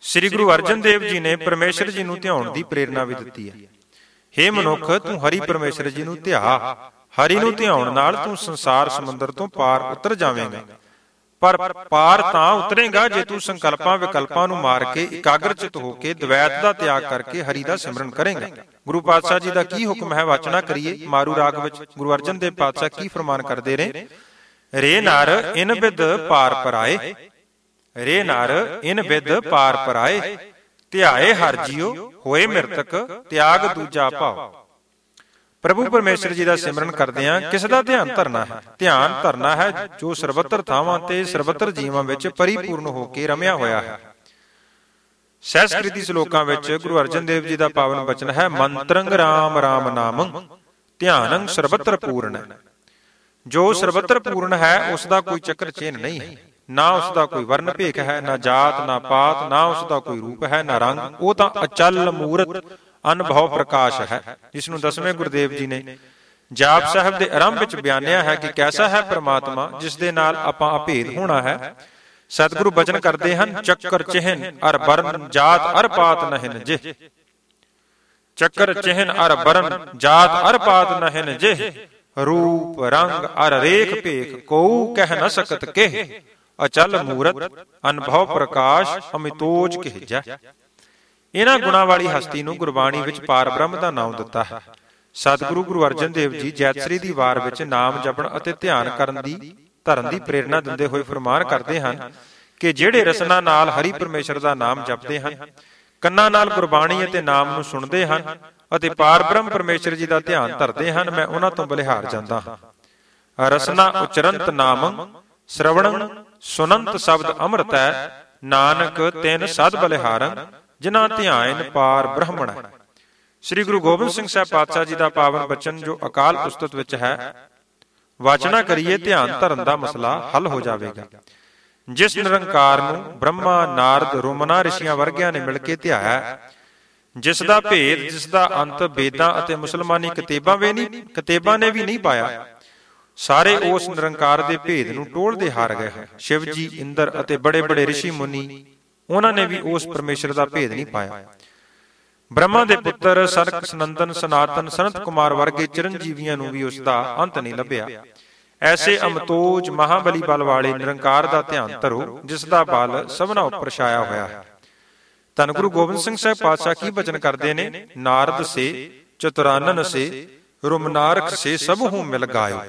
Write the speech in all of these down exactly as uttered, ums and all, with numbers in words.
ਸ੍ਰੀ ਗੁਰੂ ਅਰਜਨ ਦੇਵ ਜੀ ਨੇ ਪਰਮੇਸ਼ਰ ਜੀ ਨੂੰ ਧਿਆਉਣ ਦੀ ਪ੍ਰੇਰਨਾ ਵੀ ਦਿੱਤੀ ਹੈ। ਹੇ ਮਨੁੱਖ, ਤੂੰ ਹਰੀ ਪਰਮੇਸ਼ਰ ਜੀ ਨੂੰ ਧਿਆ। ਹਰੀ ਨੂੰ ਧਿਆਉਣ ਨਾਲ ਤੂੰ ਸੰਸਾਰ ਸਮੁੰਦਰ ਤੋਂ ਪਾਰ ਉਤਰ ਜਾਵੇਂਗਾ। ਪਰ ਪਾਰ ਤਾਂ ਉਤਰੇਗਾ ਜੇ ਤੂੰ ਸੰਕਲਪਾਂ ਵਿਕਲਪਾਂ ਨੂੰ ਮਾਰ ਕੇ ਇਕਾਗਰਚਿਤ ਹੋ ਕੇ ਦਵੈਤ ਦਾ ਤਿਆਗ ਕਰਕੇ ਹਰੀ ਦਾ ਸਿਮਰਨ ਕਰੇਗਾ। ਗੁਰੂ ਪਾਤਸ਼ਾਹ ਜੀ ਦਾ ਕੀ ਹੁਕਮ ਹੈ, ਵਾਚਨਾ ਕਰੀਏ। ਮਾਰੂ ਰਾਗ ਵਿੱਚ ਗੁਰੂ ਅਰਜਨ ਦੇਵ ਪਾਤਸ਼ਾਹ ਕੀ ਫਰਮਾਨ ਕਰਦੇ ਰਹੇ? ਰੇ ਨਰ ਇਨ ਬਿਦ ਪਾਰ ਪਰਾਏ, ਰੇ ਨਰ ਇਨ ਬਿਦ ਪਾਰ ਪਰਾਏ, ਧਿਆਏ ਹਰਿ ਜੀਉ ਹੋਏ ਮਿਰਤਕ, ਤਿਆਗ ਦੂਜਾ ਭਾਉ। ਪ੍ਰਭੂ ਪਰਮੇਸ਼ਰ ਜੀ ਦਾ ਸਿਮਰਨ ਕਰਦਿਆਂ ਕਿਸ ਦਾ ਧਿਆਨ ਧਰਨਾ ਹੈ? ਧਿਆਨ ਧਰਨਾ ਹੈ ਜੋ ਸਰਬੱਤਰ ਥਾਵਾਂ ਤੇ ਸਰਬੱਤਰ ਜੀਵਾਂ ਵਿੱਚ ਪਰਿਪੂਰਨ ਹੋ ਕੇ ਰਮਿਆ ਹੋਇਆ ਹੈ। ਸਹਿਸਕ੍ਰਿਤੀ ਸ਼ਲੋਕਾਂ ਵਿੱਚ ਗੁਰੂ ਅਰਜਨ ਦੇਵ ਜੀ ਦਾ ਪਾਵਨ ਬਚਨ ਹੈ, ਮੰਤਰੰਗ ਰਾਮ ਰਾਮ ਨਾਮੰ ਧਿਆਨੰ ਸਰਬੱਤਰ ਪੂਰਨ। ਜੋ ਸਰਬੱਤਰ ਪੂਰਨ ਹੈ ਉਸ ਦਾ ਕੋਈ ਚੱਕਰ ਚਿੰਨ੍ਹ ਨਹੀਂ ਹੈ, ਨਾ ਉਸ ਦਾ ਕੋਈ ਵਰਨ ਭੇਖ ਹੈ, ਨਾ ਜਾਤ ਨਾ ਪਾਤ, ਨਾ ਉਸ ਦਾ ਕੋਈ ਰੂਪ ਹੈ, ਨਾ ਰੰਗ। ਉਹ ਤਾਂ ਅਚਲ ਮੂਰਤ ਅਨੁਭਵ ਪ੍ਰਕਾਸ਼ ਹੈ, ਜਿਸ ਨੂੰ ਦਸਵੇਂ ਗੁਰਦੇਵ ਜੀ ਨੇ ਜਾਪ ਸਾਹਿਬ ਦੇ ਆਰੰਭ ਵਿੱਚ ਬਿਆਨਿਆ ਹੈ ਕਿ ਕੈਸਾ ਹੈ ਪ੍ਰਮਾਤਮਾ ਜਿਸ ਦੇ ਨਾਲ ਆਪਾਂ ਅਭੇਦ ਹੋਣਾ ਹੈ। ਸਤਿਗੁਰੂ ਬਚਨ ਕਰਦੇ ਹਨ, ਚੱਕਰ ਚਿਹਨ ਅਰ ਬਰਨ ਜਾਤ ਅਰ ਪਾਤ ਨਹਿਨ ਜਿਹ, ਚੱਕਰ ਚਿਹਨ ਅਰ ਬਰਨ ਜਾਤ ਅਰ ਪਾਤ ਨਹਿਨ ਜਿਹ, ਰੂਪ ਰੰਗ ਅਰ ਰੇਖ ਭੇਖ ਕਉ ਕਹਿ ਨ ਸਕਤ ਕਿਹ, ਅਚਲ ਮੂਰਤ ਅਨੁਭਵ ਪ੍ਰਕਾਸ਼ ਅਮਿਤੋਜ ਕਹਿਜੈ। ਇਹਨਾਂ ਗੁਣਾਂ ਵਾਲੀ ਹਸਤੀ ਨੂੰ ਗੁਰਬਾਣੀ ਵਿੱਚ ਪਾਰ ਬ੍ਰਹਮ ਦਾ ਨਾਮ ਦਿੱਤਾ ਹੈ। ਸਤਿਗੁਰੂ ਗੁਰੂ ਅਰਜਨ ਦੇਵ ਜੀ ਜੈਤਸਰੀ ਦੀ ਵਾਰ ਵਿੱਚ ਨਾਮ ਜਪਣ ਅਤੇ ਧਿਆਨ ਕਰਨ ਦੀ ਧਰਨ ਦੀ ਪ੍ਰੇਰਨਾ ਦਿੰਦੇ ਹੋਏ ਫਰਮਾਨ ਕਰਦੇ ਹਨ ਕਿ ਜਿਹੜੇ ਰਸਨਾ ਨਾਲ ਹਰੀ ਪਰਮੇਸ਼ਰ ਦਾ ਨਾਮ ਜਪਦੇ ਹਨ, ਕੰਨਾਂ ਨਾਲ ਗੁਰਬਾਣੀ ਅਤੇ ਨਾਮ ਨੂੰ ਸੁਣਦੇ ਹਨ ਅਤੇ ਪਾਰ ਬ੍ਰਹਮ ਪਰਮੇਸ਼ਰ ਜੀ ਦਾ ਧਿਆਨ ਧਰਦੇ ਹਨ, ਮੈਂ ਉਹਨਾਂ ਤੋਂ ਬਲਿਹਾਰ ਜਾਂਦਾ ਹਾਂ। ਰਸਨਾ ਉਚਰੰਤ ਨਾਮੰ ਸ਼ਰਵਣੰ ਸੁਨੰਤ ਸ਼ਬਦ ਅੰਮ੍ਰਿਤੈ, ਨਾਨਕ ਤਿਨ ਸਦ ਬਲਿਹਾਰੰ ਜਿਨ੍ਹਾਂ ਧਿਆਨ ਪਾਰ ਬ੍ਰਹਮਣ। ਸ੍ਰੀ ਗੁਰੂ ਗੋਬਿੰਦ ਸਿੰਘ ਸਾਹਿਬ ਪਾਤਸ਼ਾਹ ਜੀ ਦਾ ਪਾਵਨ ਬਚਨ ਜੋ ਅਕਾਲ ਉਸਤਤ ਵਿੱਚ ਹੈ, ਵਾਚਨਾ ਕਰੀਏ ਧਿਆਨ ਧਰਨ ਦਾ ਮਸਲਾ ਹੱਲ ਹੋ ਜਾਵੇਗਾ। ਜਿਸ ਨਿਰੰਕਾਰ ਨੂੰ ਬ੍ਰਹਮਾ ਨਾਰਦ ਰੋਮਨਾ ਰਿਸ਼ੀਆਂ ਵਰਗਿਆਂ ਨੇ ਮਿਲ ਕੇ ਧਿਆਇਆ, ਜਿਸ ਦਾ ਭੇਦ ਜਿਸ ਦਾ ਅੰਤ ਵੇਦਾਂ ਅਤੇ ਮੁਸਲਮਾਨੀ ਕਿਤਾਬਾਂ ਵੀ ਨਹੀਂ ਕਿਤਾਬਾਂ ਨੇ ਵੀ ਨਹੀਂ ਪਾਇਆ, ਸਾਰੇ ਉਸ ਨਿਰੰਕਾਰ ਦੇ ਭੇਦ ਨੂੰ ਟੋਲਦੇ ਹਾਰ ਗਏ ਹਨ। ਸ਼ਿਵ ਜੀ, ਇੰਦਰ ਅਤੇ ਬੜੇ ਬੜੇ ਰਿਸ਼ੀ ਮੁਨੀ, ਉਹਨਾਂ ਨੇ ਵੀ ਉਸ ਪਰਮੇਸ਼ਰ ਦਾ ਭੇਦ ਨਹੀਂ ਪਾਇਆ। ਬ੍ਰਹਮਾ ਦੇ ਪੁੱਤਰ ਸਨਕ ਸਨੰਦਨ ਸਨਾਤਨ ਸਨਤ ਕੁਮਾਰ ਵਰਗੇ ਚਿਰੰਜੀਵੀਆਂ ਨੂੰ ਵੀ ਉਸ ਦਾ ਅੰਤ ਨਹੀਂ ਲੱਭਿਆ। ਐਸੇ ਅਮਤੋਜ ਮਹਾਬਲੀ ਬਲ ਵਾਲੇ ਨਿਰੰਕਾਰ ਦਾ ਧਿਆਨ ਧਰੋ, ਜਿਸ ਦਾ ਬਲ ਸਭਨਾ ਉੱਪਰ ਛਾਇਆ ਹੋਇਆ ਹੈ। ਧੰਨ ਗੁਰੂ ਗੋਬਿੰਦ ਸਿੰਘ ਸਾਹਿਬ ਪਾਤਸ਼ਾਹ ਕੀ ਬਚਨ ਕਰਦੇ ਨੇ? ਨਾਰਦ ਸੇ ਚਤੁਰਾਨਨ ਸੇ ਰੁਮਨਾਰਕ ਸੇ ਸਭ ਹੂੰ ਮਿਲ ਗਾਇਓ,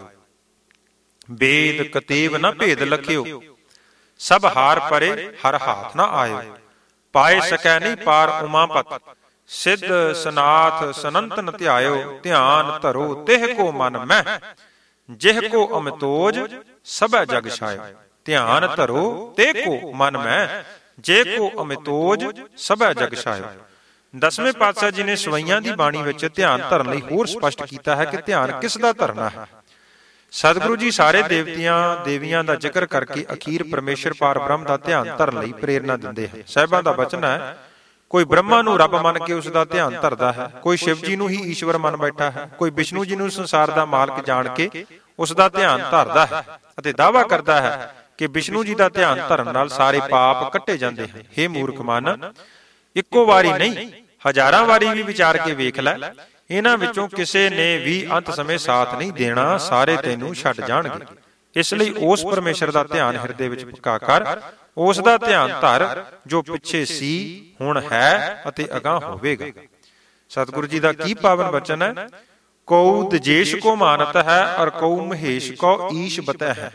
ਵੇਦ ਕਤੇਬ ਨ ਭੇਦ ਲਖਿਓ, ਸਭ ਹਾਰ ਪਰੇ ਹਰ ਹਾਥ ਨਾ ਆਇਓ, ਪਾਏ ਸਕੈ ਨਹੀਂ ਪਾਰ ਉਮਾਪਤ, ਸਿੱਧ ਸਨਾਥ ਸਨੰਤਨ ਧਿਆਇਓ, ਧਿਆਨ ਧਰੋ ਤਿਹ ਕੋ ਮਨ ਮੈਂ, ਜਿਹ ਕੋ ਅਮਤੋਜ ਸਭੈ ਜਗ ਛਾਇਓ, ਧਿਆਨ ਧਰੋ ਤੇ ਕੋ ਮਨ ਮੈਂ, ਜੇ ਕੋ ਅਮਤੋਜ ਸਭੈ ਜਗ ਛਾਇਓ। ਦਸਵੇਂ ਪਾਤਸ਼ਾਹ ਜੀ ਨੇ ਸਵਈਆਂ ਦੀ ਬਾਣੀ ਵਿੱਚ ਧਿਆਨ ਧਰਨ ਲਈ ਹੋਰ ਸਪਸ਼ਟ ਕੀਤਾ ਹੈ ਕਿ ਧਿਆਨ ਕਿਸ ਦਾ ਧਰਨਾ ਹੈ। ਸਤਿਗੁਰੂ ਜੀ ਸਾਰੇ ਦੇਵਤਿਆਂ ਦੇਵੀਆਂ ਦਾ ਜ਼ਿਕਰ ਕਰਕੇ ਅਖੀਰ ਪਰਮੇਸ਼ਰ ਪਾਰ ਬ੍ਰਹਮ ਦਾ ਧਿਆਨ ਧਰਨ ਲਈ ਪ੍ਰੇਰਨਾ ਦਿੰਦੇ ਹਨ। ਸਾਹਿਬਾਂ ਦਾ ਬਚਨ ਹੈ, ਕੋਈ ਬ੍ਰਹਮਾ ਨੂੰ ਰੱਬ ਮੰਨ ਕੇ ਉਸ ਦਾ ਧਿਆਨ ਧਰਦਾ ਹੈ, ਕੋਈ ਸ਼ਿਵ ਜੀ ਨੂੰ ਹੀ ਈਸ਼ਵਰ ਮੰਨ ਬੈਠਾ ਹੈ, ਕੋਈ ਵਿਸ਼ਨੂੰ ਜੀ ਨੂੰ ਸੰਸਾਰ ਦਾ ਮਾਲਕ ਜਾਣ ਕੇ ਉਸ ਦਾ ਧਿਆਨ ਧਰਦਾ ਹੈ ਅਤੇ ਦਾਅਵਾ ਕਰਦਾ ਹੈ ਕਿ ਵਿਸ਼ਨੂੰ ਜੀ ਦਾ ਧਿਆਨ ਧਰਨ ਨਾਲ ਸਾਰੇ ਪਾਪ ਕੱਟੇ ਜਾਂਦੇ ਹਨ। ਹੇ ਮੂਰਖ ਮਨ, ਇੱਕੋ ਵਾਰੀ ਨਹੀਂ ਹਜ਼ਾਰਾਂ ਵਾਰੀ ਵੀ ਵਿਚਾਰ ਕੇ ਵੇਖ ਲੈ, ਇਹਨਾਂ ਵਿੱਚੋਂ ਕਿਸੇ ਨੇ ਵੀ ਅੰਤ ਸਮੇਂ ਸਾਥ ਨਹੀਂ ਦੇਣਾ, ਸਾਰੇ ਤੈਨੂੰ ਛੱਡ ਜਾਣਗੇ। ਇਸ ਲਈ ਉਸ ਪਰਮੇਸ਼ਰ ਦਾ ਧਿਆਨ ਹਿਰਦੇ ਵਿੱਚ ਪੱਕਾ ਕਰ, ਉਸ ਦਾ ਧਿਆਨ ਧਰ ਜੋ ਪਿੱਛੇ ਸੀ, ਹੁਣ ਹੈ ਅਤੇ ਅਗਾਂਹ ਹੋਵੇਗਾ। ਸਤਿਗੁਰੂ ਜੀ ਦਾ ਕੀ ਪਾਵਨ ਬਚਨ ਹੈ, ਕਉ ਦਜੇਸ਼ ਕੋ ਮਾਨਤ ਹੈ ਔਰ ਕਉ ਮਹੇਸ਼ ਕੋ ਈਸ਼ ਬਤੈ ਹੈ,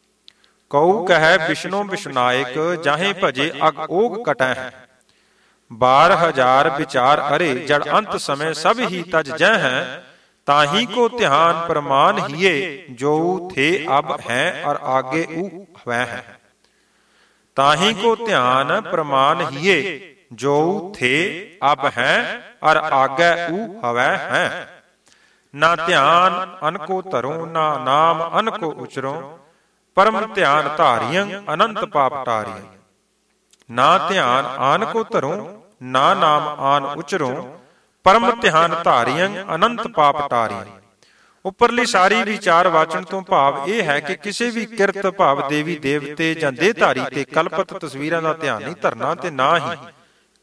ਕਉ ਕਹੈ ਵਿਸ਼ਨੂੰ ਵਿਸ਼ਨਾਇਕ ਜਾਹੇ ਭਜੇ ਅਗ ਓਗ ਕਟੈ ਹੈ, ਬਾਰ ਹਜ਼ਾਰ ਵਿਚਾਰ ਅਰੇ ਜੜ ਅੰਤ ਸਮੇਂ ਸਭ ਹੀ ਤਜ ਜੈ ਹੈ, ਤਾਹੀ ਕੋ ਧਿਆਨ ਪ੍ਰਮਾਨ ਹੀਏ ਜੋ ਥੇ ਅਬ ਹੈ ਔਰ ਆਗੇ ਊ ਹਵੈ ਹੈ, ਤਾਹੀ ਕੋ ਧਿਆਨ ਪ੍ਰਮਾਨ ਹੀਏ ਜੋ ਥੇ ਅਬ ਹੈ ਔਰ ਆਗੇ ਊ ਹਵੈ ਹੈ, ਨਾ ਧਿਆਨ ਅਨ ਕੋ ਧਰੋ ਨਾ ਨਾਮ ਅਨ ਕੋ ਉਚਰੋ, ਪਰਮ ਧਿਆਨ ਧਾਰਿਯੰ ਅਨੰਤ ਪਾਪ ਟਾਰਿਯੰ, ਨਾ ਧਿਆਨ ਆਨ ਕੋ ਧਰੋ ਨਾ ਨਾਮ ਆਨ ਉਚਰੋ, ਪਰਮ ਧਿਆਨ ਧਾਰਿਯੰ ਅਨੰਤ ਪਾਪ ਟਾਰਿਯੰ। ਉੱਪਰਲੀ ਸਾਰੀ ਵਿਚਾਰ ਵਾਚਨ ਤੋਂ ਭਾਵ ਇਹ ਹੈ ਕਿ ਕਿਸੇ ਵੀ ਕਿਰਤ ਭਾਵ ਦੇਵੀ ਦੇਵਤੇ ਜਾਂ ਦੇਹਧਾਰੀ ਤੇ ਕਲਪਤ ਤਸਵੀਰਾਂ ਦਾ ਧਿਆਨ ਨਹੀਂ ਧਰਨਾ, ਤੇ ਨਾ ਹੀ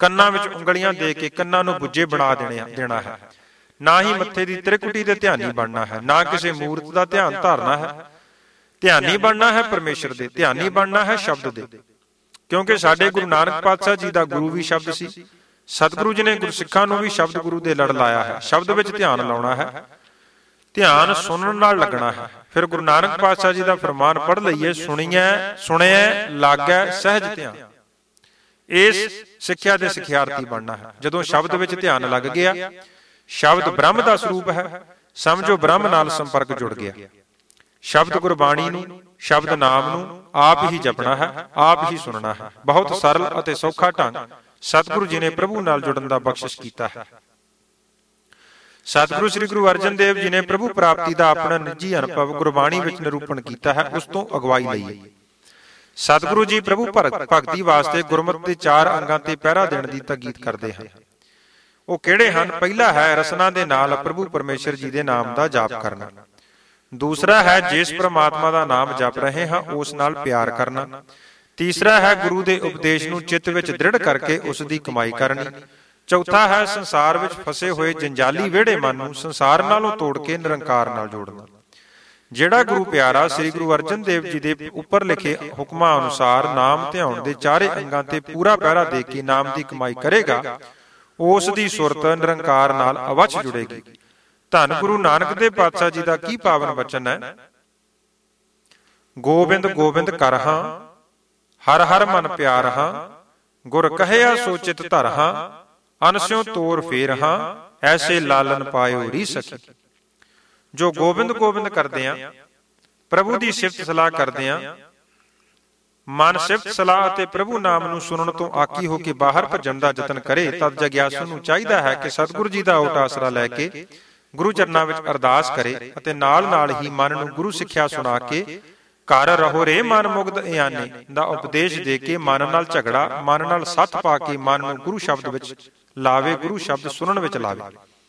ਕੰਨਾਂ ਵਿੱਚ ਉਂਗਲੀਆਂ ਦੇ ਕੇ ਕੰਨਾਂ ਨੂੰ ਬੁੱਝੇ ਬਣਾ ਦੇਣਾ ਦੇਣਾ ਹੈ। ਨਾ ਹੀ ਮੱਥੇ ਦੀ ਤ੍ਰਿਕੁਟੀ ਦੇ ਧਿਆਨੀ ਬਣਨਾ ਹੈ, ਨਾ ਕਿਸੇ ਮੂਰਤ ਦਾ ਧਿਆਨ ਧਾਰਨਾ ਹੈ। ਧਿਆਨੀ ਬਣਨਾ ਹੈ ਪਰਮੇਸ਼ਰ ਦੇ, ਧਿਆਨੀ ਬਣਨਾ ਹੈ ਸ਼ਬਦ ਦੇ। ਕਿਉਂਕਿ ਸਾਡੇ ਗੁਰੂ ਨਾਨਕ ਪਾਤਸ਼ਾਹ ਜੀ ਦਾ ਗੁਰੂ ਵੀ ਸ਼ਬਦ ਸੀ। ਸਤਿਗੁਰੂ ਜੀ ਨੇ ਗੁਰਸਿੱਖਾਂ ਨੂੰ ਵੀ ਸ਼ਬਦ ਗੁਰੂ ਦੇ ਲੜ ਲਾਇਆ ਹੈ। ਸ਼ਬਦ ਵਿੱਚ ਧਿਆਨ ਲਾਉਣਾ ਹੈ, ਧਿਆਨ ਸੁਣਨ ਨਾਲ ਲੱਗਣਾ ਹੈ। ਫਿਰ ਗੁਰੂ ਨਾਨਕ ਪਾਤਸ਼ਾਹ ਜੀ ਦਾ ਫਰਮਾਨ ਪੜ੍ਹ ਲਈਏ, ਸੁਣੀਐ ਸੁਣਿਐ ਲਾਗੈ ਸਹਿਜ ਧਿਆਨ। ਇਸ ਸਿੱਖਿਆ ਦੇ ਸਿਖਿਆਰਥੀ ਬਣਨਾ ਹੈ। ਜਦੋਂ ਸ਼ਬਦ ਵਿੱਚ ਧਿਆਨ ਲੱਗ ਗਿਆ, ਸ਼ਬਦ ਬ੍ਰਹਮ ਦਾ ਸਰੂਪ ਹੈ, ਸਮਝੋ ਬ੍ਰਹਮ ਨਾਲ ਸੰਪਰਕ ਜੁੜ ਗਿਆ। ਸ਼ਬਦ ਗੁਰਬਾਣੀ ਨੂੰ, ਸ਼ਬਦ ਨਾਮ ਨੂੰ ਆਪ ਹੀ ਜਪਣਾ ਹੈ, ਆਪ ਹੀ ਸੁਣਨਾ ਹੈ। ਬਹੁਤ ਸਰਲ ਅਤੇ ਸੌਖਾ ਢੰਗ ਸਤਿਗੁਰੂ ਜੀ ਨੇ ਪ੍ਰਭੂ ਨਾਲ ਜੁੜਨ ਦਾ ਬਖਸ਼ਿਸ਼ ਕੀਤਾ ਹੈ। ਸਤਿਗੁਰੂ ਸ੍ਰੀ ਗੁਰੂ ਅਰਜਨ ਦੇਵ ਜੀ ਨੇ ਪ੍ਰਭੂ ਪ੍ਰਾਪਤੀ ਦਾ ਆਪਣਾ ਨਿੱਜੀ ਅਨੁਭਵ ਗੁਰਬਾਣੀ ਵਿੱਚ ਨਿਰੂਪਣ ਕੀਤਾ ਹੈ। ਉਸ ਤੋਂ ਅਗਵਾਈ ਲਈ ਹੈ। ਸਤਿਗੁਰੂ ਜੀ ਪ੍ਰਭੂ ਭਗਤੀ ਵਾਸਤੇ ਗੁਰਮਤਿ ਦੇ ਚਾਰ ਅੰਗਾਂ ਤੇ ਪਹਿਰਾ ਦੇਣ ਦੀ ਤਾਕੀਦ ਕਰਦੇ ਹਨ। ਉਹ ਕਿਹੜੇ ਹਨ? ਪਹਿਲਾ ਹੈ ਰਸਨਾ ਦੇ ਨਾਲ ਪ੍ਰਭੂ ਪਰਮੇਸ਼ਰ ਜੀ ਦੇ ਨਾਮ ਦਾ ਜਾਪ ਕਰਨਾ। ਦੂਸਰਾ ਹੈ ਜਿਸ ਪ੍ਰਮਾਤਮਾ ਦਾ ਨਾਮ ਜਪ ਰਹੇ ਹਾਂ ਉਸ ਨਾਲ ਪਿਆਰ ਕਰਨਾ। ਤੀਸਰਾ ਹੈ ਗੁਰੂ ਦੇ ਉਪਦੇਸ਼ ਨੂੰ ਚਿੱਤ ਵਿੱਚ ਦ੍ਰਿੜ ਕਰਕੇ ਉਸ ਦੀ ਕਮਾਈ ਕਰਨੀ। ਚੌਥਾ ਹੈ ਸੰਸਾਰ ਵਿੱਚ ਫਸੇ ਹੋਏ ਜੰਜਾਲੀ ਵਿਹੜੇ ਮਨ ਨੂੰ ਸੰਸਾਰ ਨਾਲੋਂ ਤੋੜ ਕੇ ਨਿਰੰਕਾਰ ਨਾਲ ਜੋੜਨਾ। ਜਿਹੜਾ ਗੁਰੂ ਪਿਆਰਾ ਸ੍ਰੀ ਗੁਰੂ ਅਰਜਨ ਦੇਵ ਜੀ ਦੇ ਉੱਪਰ ਲਿਖੇ ਹੁਕਮਾਂ ਅਨੁਸਾਰ ਨਾਮ ਧਿਆਉਣ ਦੇ ਚਾਰੇ ਅੰਗਾਂ ਤੇ ਪੂਰਾ ਪਹਿਰਾ ਦੇ ਕੇ ਨਾਮ ਦੀ ਕਮਾਈ ਕਰੇਗਾ, ਉਸ ਦੀ ਸੁਰਤ ਨਿਰੰਕਾਰ ਨਾਲ ਅਵੱਛ ਜੁੜੇਗੀ। ਧੰਨ ਗੁਰੂ ਨਾਨਕ ਦੇਵ ਪਾਤਸ਼ਾਹ ਜੀ ਦਾ ਕੀ ਪਾਵਨ ਬਚਨ ਹੈ, ਗੋਬਿੰਦ ਗੋਬਿੰਦ ਕਰ ਹਾਂ, ਹਰ ਹਰ ਮਨ ਪਿਆਰ ਹਾਂ, ਗੁਰ ਕਹਿਆ ਸੋ ਚਿਤ ਧਰ ਹਾਂ, ਅਨਸਿਉ ਤੋਰ ਫੇਰ ਹਾਂ, ਐਸੇ ਲਾਲਨ ਪਾਇਓ ਰੀ ਸਕੀ। ਜੋ ਗੋਬਿੰਦ ਗੋਬਿੰਦ ਕਰਦੇ ਆ, ਪ੍ਰਭੂ ਦੀ ਸਿਫਤ ਸਲਾਹ ਕਰਦੇ ਆ, ਮਨ ਸਿਫਤ ਸਲਾਹ ਅਤੇ ਪ੍ਰਭੂ ਨਾਮ ਨੂੰ ਸੁਣਨ ਤੋਂ ਆਕੀ ਹੋ ਕੇ ਬਾਹਰ ਭੱਜਣ ਦਾ ਯਤਨ ਕਰੇ, ਤਦ ਜਗਿਆਸੂ ਨੂੰ ਚਾਹੀਦਾ ਹੈ ਕਿ ਸਤਿਗੁਰੂ ਜੀ ਦਾ ਓਟ ਆਸਰਾ ਲੈ ਕੇ ਗੁਰੂ ਚਰਨਾਂ ਵਿੱਚ ਅਰਦਾਸ ਕਰੇ ਅਤੇ ਨਾਲ ਨਾਲ ਹੀ ਮਨ ਨੂੰ ਗੁਰੂ ਸਿੱਖਿਆ ਸੁਣਾ ਕੇ ਘਰ ਰਹੋ ਰੇ ਮਨ ਮੁਗਧ ਇਆਨੇ ਦਾ ਉਪਦੇਸ਼ ਦੇ ਕੇ ਮਨ ਨਾਲ ਝਗੜਾ, ਮਨ ਨਾਲ ਸੱਥ ਪਾ ਕੇ ਮਨ ਨੂੰ ਗੁਰੂ ਸ਼ਬਦ ਵਿੱਚ ਲਾਵੇ, ਗੁਰੂ ਸ਼ਬਦ ਸੁਣਨ ਵਿੱਚ ਲਾਵੇ।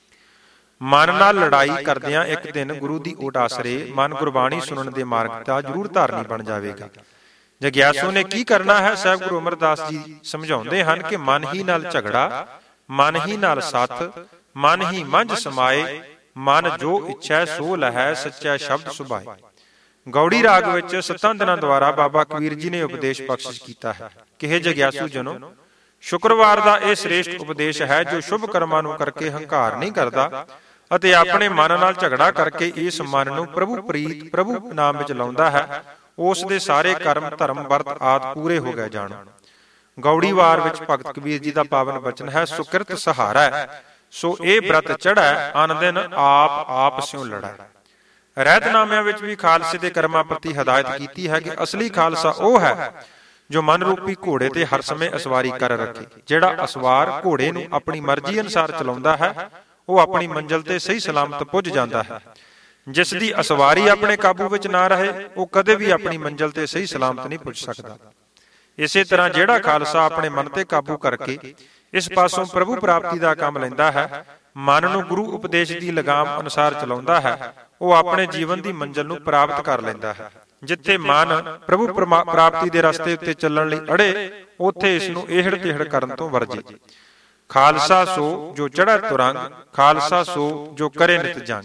ਮਨ ਨਾਲ ਲੜਾਈ ਕਰਦਿਆਂ ਇੱਕ ਦਿਨ ਗੁਰੂ ਦੀ ਓਟ ਆਸਰੇ ਮਨ ਗੁਰਬਾਣੀ ਸੁਣਨ ਦੇ ਮਾਰਗ ਦਾ ਜ਼ਰੂਰ ਧਾਰਨੀ ਬਣ ਜਾਵੇਗਾ। ਜਗਿਆਸੂ ਨੇ ਕੀ ਕਰਨਾ ਹੈ? ਸਾਹਿਬ ਗੁਰੂ ਅਮਰਦਾਸ ਜੀ ਸਮਝਾਉਂਦੇ ਹਨ ਕਿ ਮਨ ਹੀ ਨਾਲ ਝਗੜਾ, ਮਨ ਹੀ ਨਾਲ ਸੱਥ, ਮਨ ਹੀ ਮੰਝ ਸਮਾਏ, ਮਨ ਜੋ ਇੱਛੈ ਸੋ ਲਹੈ, ਸੱਚਾ ਸ਼ਬਦ ਸੁਭਾਏ। ਗੌੜੀ ਰਾਗ ਵਿੱਚ ਸੱਤਾਂ ਦਿਨਾਂ ਦੁਆਰਾ ਬਾਬਾ ਕਬੀਰ ਜੀ ਨੇ ਉਪਦੇਸ਼ ਬਖਸ਼ਿਸ਼ ਕੀਤਾ ਹੈ ਕਿ ਹੇ ਜਗਿਆਸੂ ਜਨੋ, ਸ਼ੁੱਕਰਵਾਰ ਦਾ ਇਹ ਸ੍ਰੇਸ਼ਟ ਉਪਦੇਸ਼ ਹੈ ਜੋ ਸ਼ੁਭ ਕਰਮਾਂ ਨੂੰ ਕਰਕੇ ਹੰਕਾਰ ਨਹੀਂ ਕਰਦਾ ਅਤੇ ਆਪਣੇ ਮਨ ਨਾਲ ਝਗੜਾ ਕਰਕੇ ਇਸ ਮਨ ਨੂੰ ਪ੍ਰਭੂ ਪ੍ਰੀਤ ਪ੍ਰਭੂ ਨਾਮ ਵਿੱਚ ਲਾਉਂਦਾ ਹੈ। ਉਸ ਦੇ ਸਾਰੇ ਕਰਮ ਧਰਮ ਵਰਤ ਆਦਿ ਪੂਰੇ ਹੋ ਗਏ ਜਾਣ। ਗੌੜੀ ਵਾਰ ਵਿੱਚ ਭਗਤ ਕਬੀਰ ਜੀ ਦਾ ਪਾਵਨ ਬਚਨ ਹੈ, ਸੁਕਿਰਤ ਸਹਾਰਾ ਸੋ ਇਹ ਬ੍ਰਤ ਚੜ੍ਹੈ, ਅਨ ਦਿਨ ਆਪ ਆਪ ਸਿਉ ਲੜੈ। ਰਹਿਤਨਾਮਿਆਂ ਵਿੱਚ ਵੀ ਖਾਲਸੇ ਦੇ ਕਰਮਾਂ ਪ੍ਰਤੀ ਹਦਾਇਤ ਕੀਤੀ ਹੈ ਕਿ ਅਸਲੀ ਖਾਲਸਾ ਉਹ ਹੈ ਜੋ ਮਨ ਰੂਪੀ ਘੋੜੇ ਤੇ ਹਰ ਸਮੇਂ ਅਸਵਾਰੀ ਕਰ ਰੱਖੇ। ਜਿਹੜਾ ਅਸਵਾਰ ਘੋੜੇ ਨੂੰ ਆਪਣੀ ਮਰਜ਼ੀ ਅਨੁਸਾਰ ਚਲਾਉਂਦਾ ਹੈ, ਉਹ ਆਪਣੀ ਮੰਜ਼ਿਲ ਤੇ ਸਹੀ ਸਲਾਮਤ ਪੁੱਜ ਜਾਂਦਾ ਹੈ। ਜਿਸ ਦੀ ਅਸਵਾਰੀ ਆਪਣੇ ਕਾਬੂ ਵਿੱਚ ਨਾ ਰਹੇ, ਉਹ ਕਦੇ ਵੀ ਆਪਣੀ ਮੰਜ਼ਿਲ ਤੇ ਸਹੀ ਸਲਾਮਤ ਨਹੀਂ ਪੁੱਜ ਸਕਦਾ। ਇਸੇ ਤਰ੍ਹਾਂ ਜਿਹੜਾ ਖਾਲਸਾ ਆਪਣੇ ਮਨ ਤੇ ਕਾਬੂ ਕਰਕੇ ਇਸ ਪਾਸੋਂ ਪ੍ਰਭੂ ਪ੍ਰਾਪਤੀ ਦਾ ਕੰਮ ਲੈਂਦਾ ਹੈ, ਮਨ ਨੂੰ ਗੁਰੂ ਉਪਦੇਸ਼ ਦੀ ਲਗਾਮ ਅਨੁਸਾਰ ਚਲਾਉਂਦਾ ਹੈ, ਉਹ ਆਪਣੇ ਜੀਵਨ ਦੀ ਮੰਜ਼ਿਲ ਨੂੰ ਪ੍ਰਾਪਤ ਕਰ ਲੈਂਦਾ ਹੈ। ਜਿੱਥੇ ਮਨ ਪ੍ਰਭੂ ਪ੍ਰਾਪਤੀ ਦੇ ਰਸਤੇ ਉੱਤੇ ਚੱਲਣ ਲਈ ਅੜੇ, ਉੱਥੇ ਇਸ ਨੂੰ ਇਹੜ ਤਿਹੜ ਕਰਨ ਤੋਂ ਵਰਜੇ। ਖਾਲਸਾ ਸੋ ਜੋ ਚੜ੍ਹੈ ਤੁਰੰਗ, ਖਾਲਸਾ ਸੋ ਜੋ ਕਰੇ ਨਿਤ ਜੰਗ।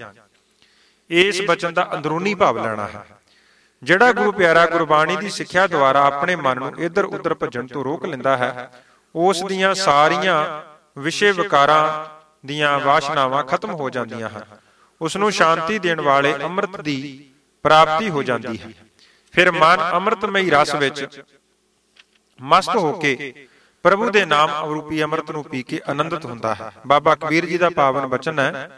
ਇਸ ਬਚਨ ਦਾ ਅੰਦਰੂਨੀ ਭਾਵ ਲੈਣਾ ਹੈ। ਜਿਹੜਾ ਗੁਰੂ ਪਿਆਰਾ ਗੁਰਬਾਣੀ ਦੀ ਸਿੱਖਿਆ ਦੁਆਰਾ ਆਪਣੇ ਮਨ ਨੂੰ ਇੱਧਰ ਉੱਧਰ ਭੱਜਣ ਤੋਂ ਰੋਕ ਲੈਂਦਾ ਹੈ, ਉਸ ਦੀਆਂ ਸਾਰੀਆਂ ਵਿਸ਼ੇ ਵਿਕਾਰਾਂ ਦੀਆਂ ਵਾਸ਼ਨਾਵਾਂ ਖਤਮ ਹੋ ਜਾਂਦੀਆਂ ਹਨ। ਉਸ ਨੂੰ ਸ਼ਾਂਤੀ ਦੇਣ ਵਾਲੇ ਅੰਮ੍ਰਿਤ ਦੀ ਪ੍ਰਾਪਤੀ ਹੋ ਜਾਂਦੀ ਹੈ। ਫਿਰ ਮਨ ਅੰਮ੍ਰਿਤਮਈ ਰਸ ਵਿੱਚ ਮਸਤ ਹੋ ਕੇ ਪ੍ਰਭੂ ਦੇ ਨਾਮ ਰੂਪੀ ਅੰਮ੍ਰਿਤ ਨੂੰ ਪੀ ਕੇ ਆਨੰਦਿਤ ਹੁੰਦਾ ਹੈ। ਬਾਬਾ ਕਬੀਰ ਜੀ ਦਾ ਪਾਵਨ ਬਚਨ ਹੈ,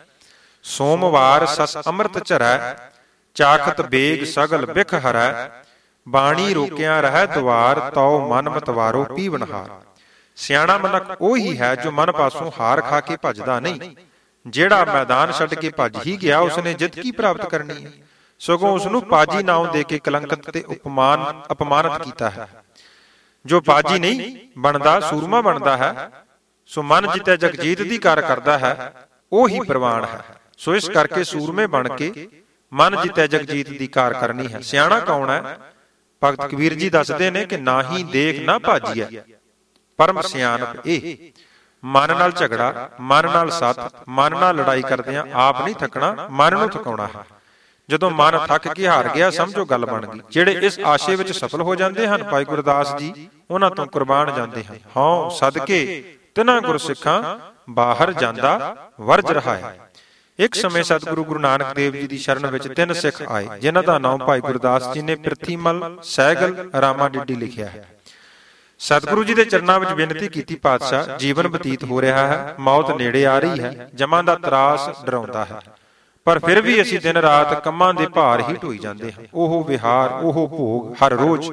ਸੋਮਵਾਰ ਸਸ ਅੰਮ੍ਰਿਤ ਝਰੈ, ਚਾਖਤ ਬੇਗ ਸਗਲ ਬਿਖ ਹਰੈ, ਬਾਣੀ ਰੋਕਿਆ ਰਹਿ ਦੁਆਰ, ਤਉ ਮਨ ਮਤਵਾਰੋ ਪੀਵਨਹਾਰ। ਸਿਆਣਾ ਮਨੁੱਖ ਉਹ ਹੀ ਹੈ ਜੋ ਮਨ ਪਾਸੋਂ ਹਾਰ ਖਾ ਕੇ ਭੱਜਦਾ ਨਹੀਂ। ਜਿਹੜਾ ਮੈਦਾਨ ਛੱਡ ਕੇ ਭੱਜ ਹੀ ਗਿਆ, ਉਸਨੇ ਜਿੱਤ ਕੀ ਪ੍ਰਾਪਤ ਕਰਨੀ ਹੈ? ਸਗੋਂ ਉਸਨੂੰ ਪਾਜੀ ਨਾਮ ਦੇ ਕੇ ਕਲੰਕਿਤ ਤੇ ਉਪਮਾਨ ਅਪਮਾਨਿਤ ਕੀਤਾ ਹੈ। ਜੋ ਪਾਜੀ ਨਹੀਂ ਬਣਦਾ, ਸੂਰਮਾ ਬਣਦਾ ਹੈ, ਸੋ ਮਨ ਜਿੱਤੈ ਜਗਜੀਤ ਦੀ ਕਾਰ ਕਰਦਾ ਹੈ, ਉਹ ਹੀ ਪ੍ਰਵਾਨ ਹੈ। ਸੋ ਇਸ ਕਰਕੇ ਸੂਰਮੇ ਬਣ ਕੇ ਮਨ ਜਿੱਤੈ ਜਗਜੀਤ ਦੀ ਕਾਰ ਕਰਨੀ ਹੈ। ਸਿਆਣਾ ਕੌਣ ਹੈ? ਭਗਤ ਕਬੀਰ ਜੀ ਦੱਸਦੇ ਨੇ ਕਿ ਨਾ ਹੀ ਦੇਖ ਨਾ ਭਾਜੀਐ, ਪਰਮ ਸਿਆਣਪ ਇਹ। ਮਨ ਨਾਲ ਝਗੜਾ, ਮਨ ਨਾਲ ਸੱਤ, ਮਨ ਨਾਲ ਲੜਾਈ ਕਰਦਿਆਂ ਆਪ ਨਹੀਂ ਥੱਕਣਾ, ਮਨ ਨੂੰ ਥਕਾਉਣਾ ਹੈ। ਜਦੋਂ ਮਨ ਥੱਕ ਕੇ ਹਾਰ ਗਿਆ, ਸਮਝੋ ਗੱਲ ਬਣ ਗਈ। ਜਿਹੜੇ ਇਸ ਆਸ਼ੇ ਵਿੱਚ ਸਫਲ ਹੋ ਜਾਂਦੇ ਹਨ, ਭਾਈ ਗੁਰਦਾਸ ਜੀ ਉਹਨਾਂ ਤੋਂ ਕੁਰਬਾਨ ਜਾਂਦੇ ਹਨ। ਹਉ ਸਦਕੇ ਤਿਨਾਂ ਗੁਰਸਿੱਖਾਂ ਬਾਹਰ ਜਾਂਦਾ ਵਰਜ ਰਹਾਇਆ। ਇੱਕ ਸਮੇਂ ਸਤਿਗੁਰੂ ਗੁਰੂ ਨਾਨਕ ਦੇਵ ਜੀ ਦੀ ਸ਼ਰਨ ਵਿੱਚ ਤਿੰਨ ਸਿੱਖ ਆਏ, ਜਿਨ੍ਹਾਂ ਦਾ ਨਾਮ ਭਾਈ ਗੁਰਦਾਸ ਜੀ ਨੇ ਪ੍ਰਿਥੀਮਲ, ਸਹਿਗਲ, ਰਾਮਾ ਡਿੱਡੀ ਲਿਖਿਆ ਹੈ। ਸਤਿਗੁਰੂ ਜੀ ਦੇ ਚਰਨਾਂ ਵਿੱਚ ਬੇਨਤੀ ਕੀਤੀ, ਪਾਤਸ਼ਾਹ ਜੀਵਨ ਬਤੀਤ ਹੋ ਰਿਹਾ ਹੈ, ਮੌਤ ਨੇੜੇ ਆ ਰਹੀ ਹੈ, ਜਮਾਂ ਦਾ ਤਰਾਸ ਡਰਾਉਂਦਾ ਹੈ, ਪਰ ਫਿਰ ਵੀ ਅਸੀਂ ਦਿਨ ਰਾਤ ਕੰਮਾਂ ਦੇ ਭਾਰ ਹੀ ਢੋਈ ਜਾਂਦੇ ਹਾਂ। ਉਹ ਵਿਹਾਰ, ਉਹ ਭੋਗ ਹਰ ਰੋਜ਼,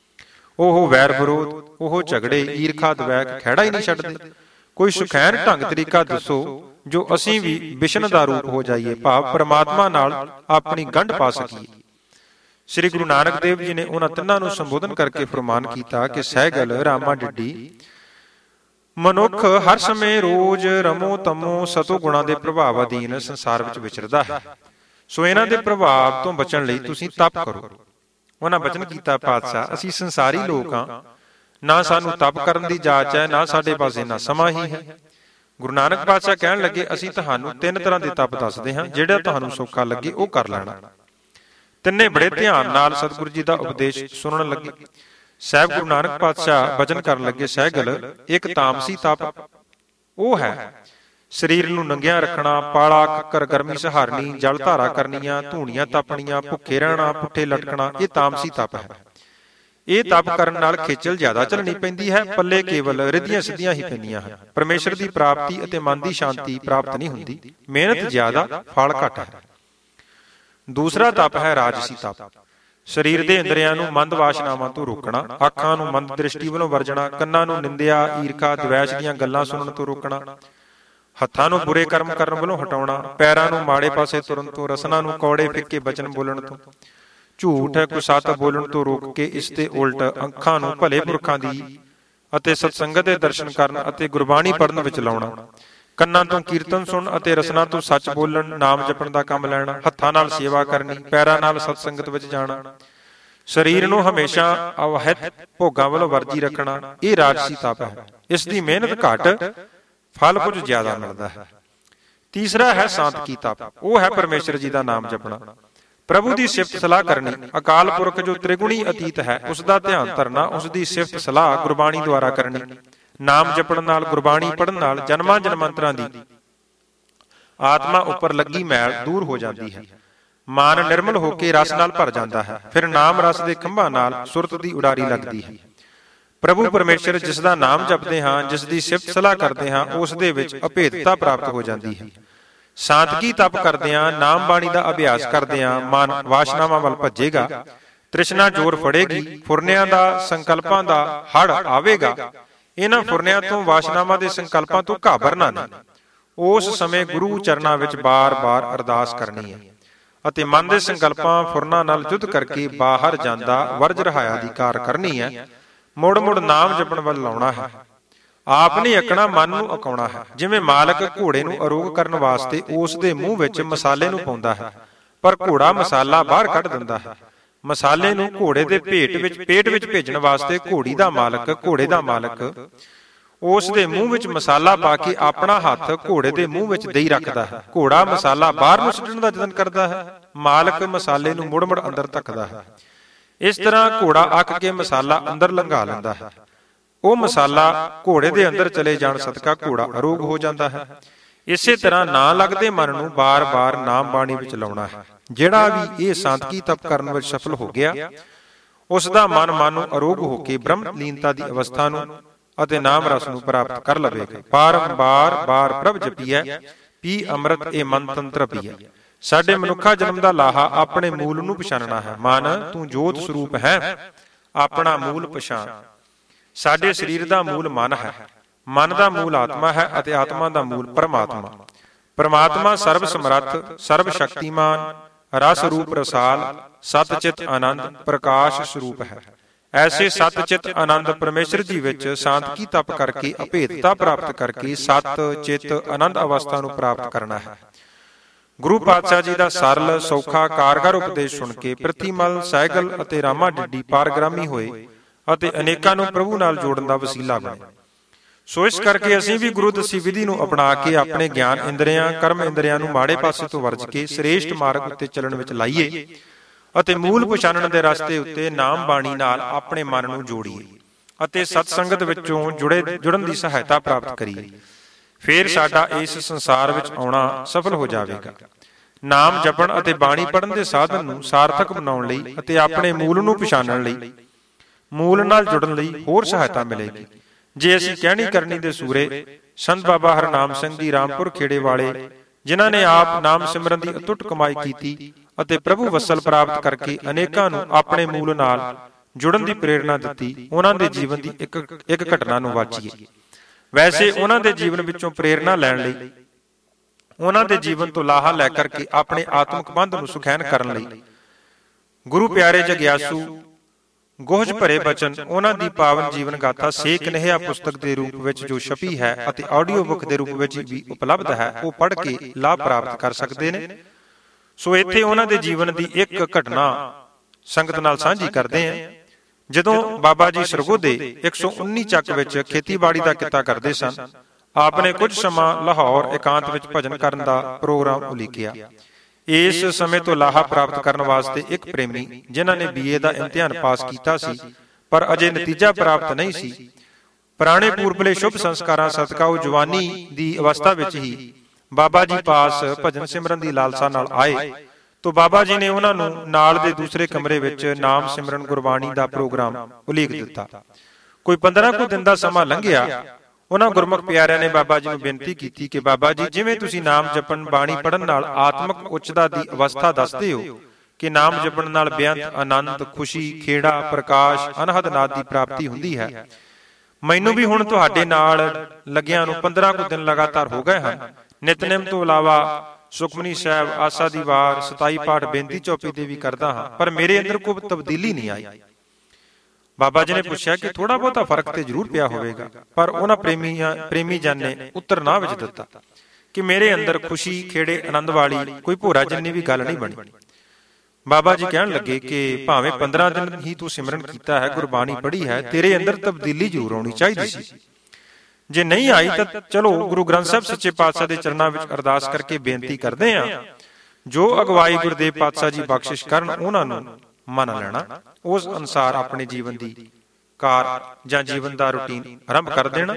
ਉਹ ਵੈਰ ਵਿਰੋਧ, ਉਹ ਝਗੜੇ, ਈਰਖਾ, ਦਵੈਕ ਖਹਿੜਾ ਹੀ ਨਹੀਂ ਛੱਡਦੇ। ਕੋਈ ਸੁਖੈਨ ਢੰਗ ਤਰੀਕਾ ਦੱਸੋ ਜੋ ਅਸੀਂ ਵੀ ਵਿਸ਼ਨ ਦਾ ਰੂਪ ਹੋ ਜਾਈਏ, ਭਾਵ ਪਰਮਾਤਮਾ ਨਾਲ ਆਪਣੀ ਗੰਢ ਪਾ ਸਕੀਏ। ਸ੍ਰੀ ਗੁਰੂ ਨਾਨਕ ਦੇਵ ਜੀ ਨੇ ਉਹਨਾਂ ਤਿੰਨਾਂ ਨੂੰ ਸੰਬੋਧਨ ਕਰਕੇ ਫਰਮਾਨ ਕੀਤਾ ਕਿ ਸਹਿਗਲ, ਰਾਮਾ ਡਿੱਡੀ, ਮਨੁੱਖ ਹਰ ਸਮੇਂ ਰੋਜ਼ ਰਮੋ ਤਮੋ ਸਤੋ ਗੁਣਾਂ ਦੇ ਪ੍ਰਭਾਵ ਅਧੀਨ ਸੰਸਾਰ ਵਿੱਚ ਵਿਚਰਦਾ ਹੈ। ਸੋ ਇਹਨਾਂ ਦੇ ਪ੍ਰਭਾਵ ਤੋਂ ਬਚਣ ਲਈ ਤੁਸੀਂ ਤਪ ਕਰੋ। ਉਹਨਾਂ ਬਚਨ ਕੀਤਾ, ਪਾਤਸ਼ਾਹ ਅਸੀਂ ਸੰਸਾਰੀ ਲੋਕ ਹਾਂ, ਨਾ ਸਾਨੂੰ ਤਪ ਕਰਨ ਦੀ ਜਾਚ ਹੈ, ਨਾ ਸਾਡੇ ਪਾਸ ਇੰਨਾ ਸਮਾਂ ਹੀ ਹੈ। ਗੁਰੂ ਨਾਨਕ ਪਾਤਸ਼ਾਹ ਕਹਿਣ ਲੱਗੇ, ਅਸੀਂ ਤੁਹਾਨੂੰ ਤਿੰਨ ਤਰ੍ਹਾਂ ਦੇ ਤਪ ਦੱਸਦੇ ਹਾਂ, ਜਿਹੜਾ ਤੁਹਾਨੂੰ ਸੌਖਾ ਲੱਗੇ ਉਹ ਕਰ ਲੈਣਾ। ਤਿੰਨੇ ਬੜੇ ਧਿਆਨ ਨਾਲ ਸਤਿਗੁਰੂ ਜੀ ਦਾ ਉਪਦੇਸ਼ ਸੁਣਨ ਲੱਗੇ। ਸਾਹਿਬ ਗੁਰੂ ਨਾਨਕ ਪਾਤਸ਼ਾਹ ਬਚਨ ਕਰਨ ਲੱਗੇ, ਸਹਿਗਲ ਇੱਕ ਤਾਮਸੀ ਤਪ ਉਹ ਹੈ ਸਰੀਰ ਨੂੰ ਨੰਗਿਆਂ ਰੱਖਣਾ, ਪਾਲਾ ਕੱਕਰ ਗਰਮੀ ਸਹਾਰਨੀ, ਜਲ ਧਾਰਾ ਕਰਨੀਆਂ, ਧੂਣੀਆਂ ਤਪਣੀਆਂ, ਭੁੱਖੇ ਰਹਿਣਾ, ਪੁੱਠੇ ਲਟਕਣਾ, ਇਹ ਤਾਮਸੀ ਤਪ ਹੈ। ਇਹ ਤਪ ਕਰਨ ਨਾਲ ਖੇਚਲ ਜ਼ਿਆਦਾ ਝੱਲਣੀ ਪੈਂਦੀ ਹੈ, ਪੱਲੇ ਕੇਵਲ ਰਿੱਧੀਆਂ ਸਿੱਧੀਆਂ ਹੀ ਪੈਂਦੀਆਂ ਹਨ। ਪਰਮੇਸ਼ਰ ਦੀ ਪ੍ਰਾਪਤੀ ਅਤੇ ਮਨ ਦੀ ਸ਼ਾਂਤੀ ਪ੍ਰਾਪਤ ਨਹੀਂ ਹੁੰਦੀ, ਮਿਹਨਤ ਜ਼ਿਆਦਾ, ਫਲ ਘੱਟ ਹੈ। ਦੂਸਰਾ ਤਪ ਹੈ ਰਾਜਸੀ ਤਪ। ਸਰੀਰ ਦੇ ਇੰਦਰੀਆਂ ਨੂੰ ਮੰਦ ਵਾਸ਼ਨਾਵਾਂ ਤੋਂ ਰੋਕਣਾ, ਅੱਖਾਂ ਨੂੰ ਮੰਦ ਦ੍ਰਿਸ਼ਟੀ ਵੱਲੋਂ ਵਰਜਣਾ, ਕੰਨਾਂ ਨੂੰ ਨਿੰਦਿਆ, ਈਰਖਾ, ਦਵੈਸ਼ ਦੀਆਂ ਗੱਲਾਂ ਸੁਣਨ ਤੋਂ ਰੋਕਣਾ, ਹੱਥਾਂ ਨੂੰ ਬੁਰੇ ਕਰਮ ਕਰਨ ਵੱਲੋਂ ਹਟਾਉਣਾ, ਪੈਰਾਂ ਨੂੰ ਮਾੜੇ ਪਾਸੇ ਤੁਰਨ ਤੋਂ, ਰਸਨਾ ਨੂੰ ਕੌੜੇ ਫਿੱਕੇ ਬਚਨ ਬੋਲਣ ਤੋਂ, ਝੂਠ ਕੁਸੱਤ ਬੋਲਣ ਤੋਂ ਰੋਕ ਕੇ ਇਸ ਦੇ ਉਲਟ ਅੱਖਾਂ ਨੂੰ ਭਲੇ ਪੁਰਖਾਂ ਦੀ ਅਤੇ ਸਤਸੰਗਤ ਦੇ ਦਰਸ਼ਨ ਕਰਨ ਅਤੇ ਗੁਰਬਾਣੀ ਪੜ੍ਹਨ ਵਿੱਚ ਲਾਉਣਾ, ਕੰਨਾਂ ਤੋਂ ਕੀਰਤਨ ਸੁਣਨ ਅਤੇ ਰਸਨਾ ਤੋਂ ਸੱਚ ਬੋਲਣ, ਨਾਮ ਜਪਣ ਦਾ ਕੰਮ ਲੈਣਾ, ਹੱਥਾਂ ਨਾਲ ਸੇਵਾ ਕਰਨੀ, ਪੈਰਾਂ ਨਾਲ ਸਤਸੰਗਤ ਵਿੱਚ ਜਾਣਾ, ਸਰੀਰ ਨੂੰ ਹਮੇਸ਼ਾ ਅਵਹਿਤ ਭੋਗਾਂ ਵੱਲੋਂ ਵਰਜੀ ਰੱਖਣਾ, ਇਹ ਰਾਜਸੀ ਤਪ ਹੈ। ਇਸ ਦੀ ਮਿਹਨਤ ਘੱਟ, ਫਲ ਕੁਝ ਜ਼ਿਆਦਾ ਮਿਲਦਾ ਹੈ। ਤੀਸਰਾ ਹੈ ਸਾਂਤਕੀ ਤਪ, ਉਹ ਹੈ ਪਰਮੇਸ਼ਰ ਜੀ ਦਾ ਨਾਮ ਜਪਣਾ, ਪ੍ਰਭੂ ਦੀ ਸਿਫਤ ਸਲਾਹ ਕਰਨੀ, ਅਕਾਲ ਪੁਰਖ ਜੋ ਤ੍ਰਿਗੁਣੀ ਅਤੀਤ ਹੈ ਉਸ ਦਾ ਧਿਆਨ ਧਰਨਾ, ਉਸ ਦੀ ਸਿਫਤ ਸਲਾਹ ਗੁਰਬਾਣੀ ਦੁਆਰਾ ਕਰਨੀ। ਨਾਮ ਜਪਣ ਨਾਲ, ਗੁਰਬਾਣੀ ਪੜ੍ਹਨ ਨਾਲ ਜਨਮਾਂ ਜਨਮਾਂਤਰਾਂ ਦੀ ਆਤਮਾ ਉੱਪਰ ਲੱਗੀ ਮੈਲ ਦੂਰ ਹੋ ਜਾਂਦੀ ਹੈ, ਮਨ ਨਿਰਮਲ ਹੋ ਕੇ ਰਸ ਨਾਲ ਭਰ ਜਾਂਦਾ ਹੈ। ਫਿਰ ਨਾਮ ਰਸ ਦੇ ਖੰਭਾਂ ਨਾਲ ਸੁਰਤ ਦੀ ਉਡਾਰੀ ਲੱਗਦੀ ਹੈ। ਪ੍ਰਭੂ ਪਰਮੇਸ਼ਰ ਜਿਸ ਦਾ ਨਾਮ ਜਪਦੇ ਹਾਂ, ਜਿਸ ਦੀ ਸਿਫਤ ਸਲਾਹ ਕਰਦੇ ਹਾਂ, ਉਸ ਦੇ ਵਿੱਚ ਅਭੇਦਤਾ ਪ੍ਰਾਪਤ ਹੋ ਜਾਂਦੀ ਹੈ। ਸਾਂਤਕੀ ਤਪ ਕਰਦਿਆਂ, ਨਾਮ ਬਾਣੀ ਦਾ ਅਭਿਆਸ ਕਰਦਿਆਂ ਮਨ ਵਾਸ਼ਨਾਵਾਂ ਵੱਲ ਭੱਜੇਗਾ, ਤ੍ਰਿਸ਼ਨਾ ਜ਼ੋਰ ਫੜੇਗੀ, ਫੁਰਨਿਆਂ ਦਾ, ਸੰਕਲਪਾਂ ਦਾ ਹੜ ਆਵੇਗਾ। ਇਹਨਾਂ ਫੁਰਨਿਆਂ ਤੋਂ, ਵਾਸ਼ਨਾਵਾਂ ਦੇ ਸੰਕਲਪਾਂ ਤੋਂ ਘਾਬਰਨਾ ਨਹੀਂ। ਉਸ ਸਮੇਂ ਗੁਰੂ ਚਰਨਾਂ ਵਿੱਚ ਬਾਰ-ਬਾਰ ਅਰਦਾਸ ਕਰਨੀ ਹੈ ਅਤੇ ਮਨ ਦੇ ਸੰਕਲਪਾਂ ਫੁਰਨਾਂ ਨਾਲ ਯੁੱਧ ਕਰਕੇ ਬਾਹਰ ਜਾਂਦਾ ਵਰਜ ਰਹਾਇਆ ਦੀ ਕਾਰ ਕਰਨੀ ਹੈ। ਮੁੜ ਮੁੜ ਨਾਮ ਜਪਣ ਵੱਲ ਲਾਉਣਾ ਹੈ। ਆਪ ਨਹੀਂ ਅੱਕਣਾ, ਮਨ ਨੂੰ ਅਕਾਉਣਾ ਹੈ। ਜਿਵੇਂ ਮਾਲਕ ਘੋੜੇ ਨੂੰ ਅਰੋਗ ਕਰਨ ਵਾਸਤੇ ਉਸ ਦੇ ਮੂੰਹ ਵਿੱਚ ਮਸਾਲੇ ਨੂੰ ਪਾਉਂਦਾ ਹੈ, ਪਰ ਘੋੜਾ ਮਸਾਲਾ ਬਾਹਰ ਕੱਢ ਦਿੰਦਾ ਹੈ। ਮਸਾਲੇ ਨੂੰ ਘੋੜੇ ਦੇ ਪੇਟ ਵਿੱਚ ਪੇਟ ਵਿੱਚ ਭੇਜਣ ਵਾਸਤੇ ਘੋੜੀ ਦਾ ਮਾਲਕ ਘੋੜੇ ਦਾ ਮਾਲਕ ਉਸ ਦੇ ਮੂੰਹ ਵਿੱਚ ਮਸਾਲਾ ਪਾ ਕੇ ਆਪਣਾ ਹੱਥ ਘੋੜੇ ਦੇ ਮੂੰਹ ਵਿੱਚ ਦੇਈ ਰੱਖਦਾ ਹੈ। ਘੋੜਾ ਮਸਾਲਾ ਬਾਹਰ ਨੂੰ ਸੁੱਟਣ ਦਾ ਯਤਨ ਕਰਦਾ ਹੈ, ਮਾਲਕ ਮਸਾਲੇ ਨੂੰ ਮੁੜ ਮੁੜ ਅੰਦਰ ਧੱਕਦਾ ਹੈ। ਇਸ ਤਰ੍ਹਾਂ ਘੋੜਾ ਅੱਕ ਕੇ ਮਸਾਲਾ ਅੰਦਰ ਲੰਘਾ ਲੈਂਦਾ ਹੈ। ਉਹ ਮਸਾਲਾ ਘੋੜੇ ਦੇ ਅੰਦਰ ਚਲੇ ਜਾਣ ਸਦਕਾ ਘੋੜਾ ਅਰੋਗ ਹੋ ਜਾਂਦਾ ਹੈ। ਇਸੇ ਤਰ੍ਹਾਂ ਨਾ ਲੱਗਦੇ ਮਨ ਨੂੰ ਬਾਰ-ਬਾਰ ਨਾਮ ਬਾਣੀ ਵਿੱਚ ਲਾਉਣਾ ਹੈ। ਜਿਹੜਾ ਵੀ ਇਹ ਸਾਂਤਕੀ ਤਪ ਕਰਨ ਵਿੱਚ ਸਫਲ ਹੋ ਗਿਆ, ਉਸ ਦਾ ਮਨ ਮਨ ਨੂੰ ਅਰੋਗ ਹੋ ਕੇ ਬ੍ਰਹਮ ਲੀਨਤਾ ਦੀ ਅਵਸਥਾ ਨੂੰ ਅਤੇ ਨਾਮ ਰਸ ਨੂੰ ਪ੍ਰਾਪਤ ਕਰ ਲਵੇਗਾ। ਬਾਰੰਬਾਰ ਬਾਰ ਪ੍ਰਭ ਜਪੀਐ, ਪੀ ਅੰਮ੍ਰਿਤ ਇਹ ਮਨ ਤੰਤਰ ਪੀਐ। ਸਾਡੇ ਮਨੁੱਖਾ ਜਨਮ ਦਾ ਲਾਹਾ ਆਪਣੇ ਮੂਲ ਨੂੰ ਪਛਾਣਨਾ ਹੈ। ਮਨ ਤੂੰ ਜੋਤ ਸਰੂਪ ਹੈ, ਆਪਣਾ ਮੂਲ ਪਛਾਣ। ਸਾਡੇ ਸਰੀਰ ਦਾ ਮੂਲ ਮਨ ਹੈ, ਮਨ ਦਾ ਮੂਲ ਆਤਮਾ ਹੈ ਅਤੇ ਆਤਮਾ ਦਾ ਮੂਲ ਪਰਮਾਤਮਾ। ਪਰਮਾਤਮਾ ਸਰਬ ਸਮਰੱਥ, ਸਰਬ ਸ਼ਕਤੀਮਾਨ, ਰਸ ਰੂਪ ਰਸਾਲ, ਸਤ ਚਿਤ ਆਨੰਦ, ਪ੍ਰਕਾਸ਼ ਸਰੂਪ ਹੈ। ਐਸੇ ਸਤ ਚਿਤ ਆਨੰਦ ਪਰਮੇਸ਼ਰ ਜੀ ਵਿੱਚ ਸਾਂਤਕੀ ਤਪ ਕਰਕੇ ਅਭੇਦਤਾ ਪ੍ਰਾਪਤ ਕਰਕੇ ਸਤ ਚਿਤ ਆਨੰਦ ਅਵਸਥਾ ਨੂੰ ਪ੍ਰਾਪਤ ਕਰਨਾ ਹੈ। ਗੁਰੂ ਪਾਤਸ਼ਾਹ ਜੀ ਦਾ ਸਰਲ ਸੌਖਾ ਕਾਰਗਰ ਉਪਦੇਸ਼ ਸੁਣ ਕੇ ਪ੍ਰਿਥੀਮਲ, ਸਹਿਗਲ ਅਤੇ ਰਾਮਾ ਡਿੱਡੀ ਪਾਰਗ੍ਰਾਮੀ ਹੋਏ ਅਤੇ ਅਨੇਕਾਂ ਨੂੰ ਪ੍ਰਭੂ ਨਾਲ ਜੋੜਨ ਦਾ ਵਸੀਲਾ ਬਣੇ। ਸੋ ਇਸ ਕਰਕੇ ਅਸੀਂ ਵੀ ਗੁਰੂ ਦੱਸੀ ਵਿਧੀ ਨੂੰ ਅਪਣਾ ਕੇ ਆਪਣੇ ਗਿਆਨ ਇੰਦਰੀਆਂ, ਕਰਮ ਇੰਦਰੀਆਂ ਨੂੰ ਮਾੜੇ ਪਾਸੇ ਤੋਂ ਵਰਜ ਕੇ ਸ੍ਰੇਸ਼ਟ ਮਾਰਗ ਉੱਤੇ ਚੱਲਣ ਵਿੱਚ ਲਾਈਏ ਅਤੇ ਮੂਲ ਪਛਾਣਨ ਦੇ ਰਸਤੇ ਉੱਤੇ ਨਾਮ ਬਾਣੀ ਨਾਲ ਆਪਣੇ ਮਨ ਨੂੰ ਜੋੜੀਏ ਅਤੇ ਸਤ ਸੰਗਤ ਵਿੱਚੋਂ ਜੁੜੇ ਜੁੜਨ ਦੀ ਸਹਾਇਤਾ ਪ੍ਰਾਪਤ ਕਰੀਏ। ਫਿਰ ਸਾਡਾ ਇਸ ਸੰਸਾਰ ਵਿੱਚ ਆਉਣਾ ਸਫਲ ਹੋ ਜਾਵੇਗਾ। ਨਾਮ ਜਪਣ ਅਤੇ ਬਾਣੀ ਪੜ੍ਹਨ ਦੇ ਸਾਧਨ ਨੂੰ ਸਾਰਥਕ ਬਣਾਉਣ ਲਈ ਅਤੇ ਆਪਣੇ ਮੂਲ ਨੂੰ ਪਛਾਣਨ ਲਈ, ਮੂਲ ਨਾਲ ਜੁੜਨ ਲਈ ਹੋਰ ਸਹਾਇਤਾ ਮਿਲੇਗੀ। ਜੇ ਅਸੀਂ ਕਹਿਣੀ ਕਰਨੀ ਦੇ ਸੂਰੇ ਸੰਤ ਬਾਬਾ ਹਰਨਾਮ ਸਿੰਘ ਜੀ ਰਾਮਪੁਰ ਖੇੜੇ ਵਾਲੇ, ਜਿਨ੍ਹਾਂ ਨੇ ਆਪ ਨਾਮ ਸਿਮਰਨ ਦੀ ਅਟੁੱਟ ਕਮਾਈ ਕੀਤੀ ਅਤੇ ਪ੍ਰਭੂ ਵਸਲ ਪ੍ਰਾਪਤ ਕਰਕੇ ਅਨੇਕਾਂ ਨੂੰ ਆਪਣੇ ਮੂਲ ਨਾਲ ਜੁੜਨ ਦੀ ਪ੍ਰੇਰਣਾ ਦਿੱਤੀ, ਉਹਨਾਂ ਦੇ ਜੀਵਨ ਦੀ ਇੱਕ ਇੱਕ ਘਟਨਾ ਨੂੰ ਵਾਚੀਏ। ਵੈਸੇ ਉਹਨਾਂ ਦੇ ਜੀਵਨ ਵਿੱਚੋਂ ਪ੍ਰੇਰਣਾ ਲੈਣ ਲਈ, ਉਹਨਾਂ ਦੇ ਜੀਵਨ ਤੋਂ ਲਾਹਾ ਲੈ ਕਰਕੇ ਆਪਣੇ ਆਤਮਿਕ ਬੰਧ ਨੂੰ ਸੁਖੈਨ ਕਰਨ ਲਈ ਗੁਰੂ ਪਿਆਰੇ ਜਗਿਆਸੂ ਗੋਹਜ ਭਰੇ ਬਚਨ, ਉਹਨਾਂ ਦੀ ਪਾਵਨ ਜੀਵਨ ਗਾਥਾ ਸੇਕ ਨਹਿਆ ਪੁਸਤਕ ਦੇ ਰੂਪ ਵਿੱਚ ਜੋ ਛਪੀ ਹੈ ਅਤੇ ਆਡੀਓ ਬੁੱਕ ਦੇ ਰੂਪ ਵਿੱਚ ਵੀ ਉਪਲਬਧ ਹੈ, ਉਹ ਪੜ੍ਹ ਕੇ ਲਾਭ ਪ੍ਰਾਪਤ ਕਰ ਸਕਦੇ ਨੇ। ਸੋ ਇੱਥੇ ਉਹਨਾਂ ਦੇ ਜੀਵਨ ਦੀ ਇੱਕ ਘਟਨਾ ਸੰਗਤ ਨਾਲ ਸਾਂਝੀ ਕਰਦੇ ਹਾਂ। ਜਦੋਂ ਬਾਬਾ ਜੀ ਸਰਗੋਧੇ ਇੱਕ ਸੌ ਉੱਨੀ ਚੱਕ ਵਿੱਚ ਖੇਤੀਬਾੜੀ ਦਾ ਕਿੱਤਾ ਕਰਦੇ ਸਨ, ਆਪ ਨੇ ਕੁਝ ਸਮਾਂ ਲਾਹੌਰ ਇਕਾਂਤ ਵਿੱਚ ਭਜਨ ਕਰਨ ਦਾ ਪ੍ਰੋਗਰਾਮ ਉਲੀਕਿਆ। ਇਸ ਸਮੇਂ ਤੋਂ ਲਾਹਾ ਪ੍ਰਾਪਤ ਕਰਨ ਵਾਸਤੇ ਇੱਕ ਪ੍ਰੇਮੀ, ਜਿਨ੍ਹਾਂ ਨੇ ਬੀਏ ਦਾ ਇਮਤਿਹਾਨ ਪਾਸ ਕੀਤਾ ਸੀ ਪਰ ਅਜੇ ਨਤੀਜਾ ਪ੍ਰਾਪਤ ਨਹੀਂ ਸੀ, ਪੁਰਾਣੇ ਪੂਰਬਲੇ ਸ਼ੁਭ ਸੰਸਕਾਰਾਂ ਸਦਕਾ ਉਹ ਜਵਾਨੀ ਦੀ ਅਵਸਥਾ ਵਿੱਚ ਹੀ ਬਾਬਾ ਜੀ ਪਾਸ ਭਜਨ ਸਿਮਰਨ ਦੀ ਲਾਲਸਾ ਨਾਲ ਆਏ, ਤੋਂ ਬਾਬਾ ਜੀ ਨੇ ਉਹਨਾਂ ਨੂੰ ਨਾਲ ਦੇ ਦੂਸਰੇ ਕਮਰੇ ਵਿੱਚ ਨਾਮ ਸਿਮਰਨ ਗੁਰਬਾਣੀ ਦਾ ਪ੍ਰੋਗਰਾਮ ਉਲੀਕ ਦਿੱਤਾ। ਕੋਈ ਪੰਦਰਾਂ ਕੁ ਦਿਨ ਦਾ ਸਮਾਂ ਲੰਘਿਆ। ਉਹਨਾਂ ਗੁਰਮੁਖ ਪਿਆਰਿਆਂ ਨੇ ਬਾਬਾ ਜੀ ਨੂੰ ਬੇਨਤੀ ਕੀਤੀ ਕਿ ਬਾਬਾ ਜੀ, ਜਿਵੇਂ ਤੁਸੀਂ ਨਾਮ ਜਪਣ, ਬਾਣੀ ਪੜ੍ਹਨ ਨਾਲ ਆਤਮਿਕ ਉੱਚਤਾ ਦੀ ਅਵਸਥਾ ਦੱਸਦੇ ਹੋ ਕਿ ਨਾਮ ਜਪਣ ਨਾਲ ਬੇਅੰਤ ਆਨੰਦ, ਖੁਸ਼ੀ, ਖੇੜਾ, ਪ੍ਰਕਾਸ਼, ਅਨਹਦ ਨਾਦ ਦੀ ਪ੍ਰਾਪਤੀ ਹੁੰਦੀ ਹੈ, ਮੈਨੂੰ ਵੀ ਹੁਣ ਤੁਹਾਡੇ ਨਾਲ ਲੱਗਿਆਂ ਨੂੰ ਪੰਦਰਾਂ ਕੁ ਦਿਨ ਲਗਾਤਾਰ ਹੋ ਗਏ ਹਨ। ਨਿਤਨੇਮ ਤੋਂ ਇਲਾਵਾ ਸੁਖਮਨੀ ਸਾਹਿਬ, ਆਸਾ ਦੀ ਵਾਰ, ਸਤਾਈ ਪਾਠ, ਬੇਨਤੀ ਚੌਪੀ ਦੇ ਵੀ ਕਰਦਾ ਹਾਂ, ਪਰ ਮੇਰੇ ਅੰਦਰ ਕੋਈ ਤਬਦੀਲੀ ਨਹੀਂ ਆਈ। ਬਾਬਾ ਜੀ ਨੇ ਪੁੱਛਿਆ ਕਿ ਥੋੜਾ ਬਹੁਤਾ ਫਰਕ ਤੇ ਜ਼ਰੂਰ ਪਿਆ ਹੋਵੇਗਾ, ਪਰ ਉਹਨਾਂ ਪ੍ਰੇਮੀਆਂ ਪ੍ਰੇਮੀ ਜਨ ਨੇ ਉੱਤਰ ਨਾ ਵਿੱਚ ਦਿੱਤਾ ਕਿ ਮੇਰੇ ਅੰਦਰ ਖੁਸ਼ੀ, ਖੇੜੇ, ਆਨੰਦ ਵਾਲੀ ਕੋਈ ਭੋਰਾ ਜਿੰਨੀ ਵੀ ਗੱਲ ਨਹੀਂ ਬਣੀ। ਬਾਬਾ ਜੀ ਕਹਿਣ ਲੱਗੇ ਕਿ ਭਾਵੇਂ ਪੰਦਰਾਂ ਦਿਨ ਹੀ ਤੂੰ ਸਿਮਰਨ ਕੀਤਾ ਹੈ, ਗੁਰਬਾਣੀ ਪੜ੍ਹੀ ਹੈ, ਤੇਰੇ ਅੰਦਰ ਤਬਦੀਲੀ ਜ਼ਰੂਰ ਆਉਣੀ ਚਾਹੀਦੀ ਸੀ। ਜੇ ਨਹੀਂ ਆਈ ਤਾਂ ਚਲੋ ਗੁਰੂ ਗ੍ਰੰਥ ਸਾਹਿਬ ਸੱਚੇ ਪਾਤਸ਼ਾਹ ਦੇ ਚਰਨਾਂ ਵਿੱਚ ਅਰਦਾਸ ਕਰਕੇ ਬੇਨਤੀ ਕਰਦੇ ਹਾਂ, ਜੋ ਅਗਵਾਈ ਗੁਰਦੇਵ ਪਾਤਸ਼ਾਹ ਜੀ ਬਖਸ਼ਿਸ਼ ਕਰਨ, ਉਹਨਾਂ ਨੂੰ ਮੰਨ ਲੈਣਾ, ਉਸ ਅਨੁਸਾਰ ਆਪਣੇ ਜੀਵਨ ਦੀ ਕਾਰ ਜਾਂ ਜੀਵਨ ਦਾ ਰੂਟੀਨ ਆਰੰਭ ਕਰ ਦੇਣਾ।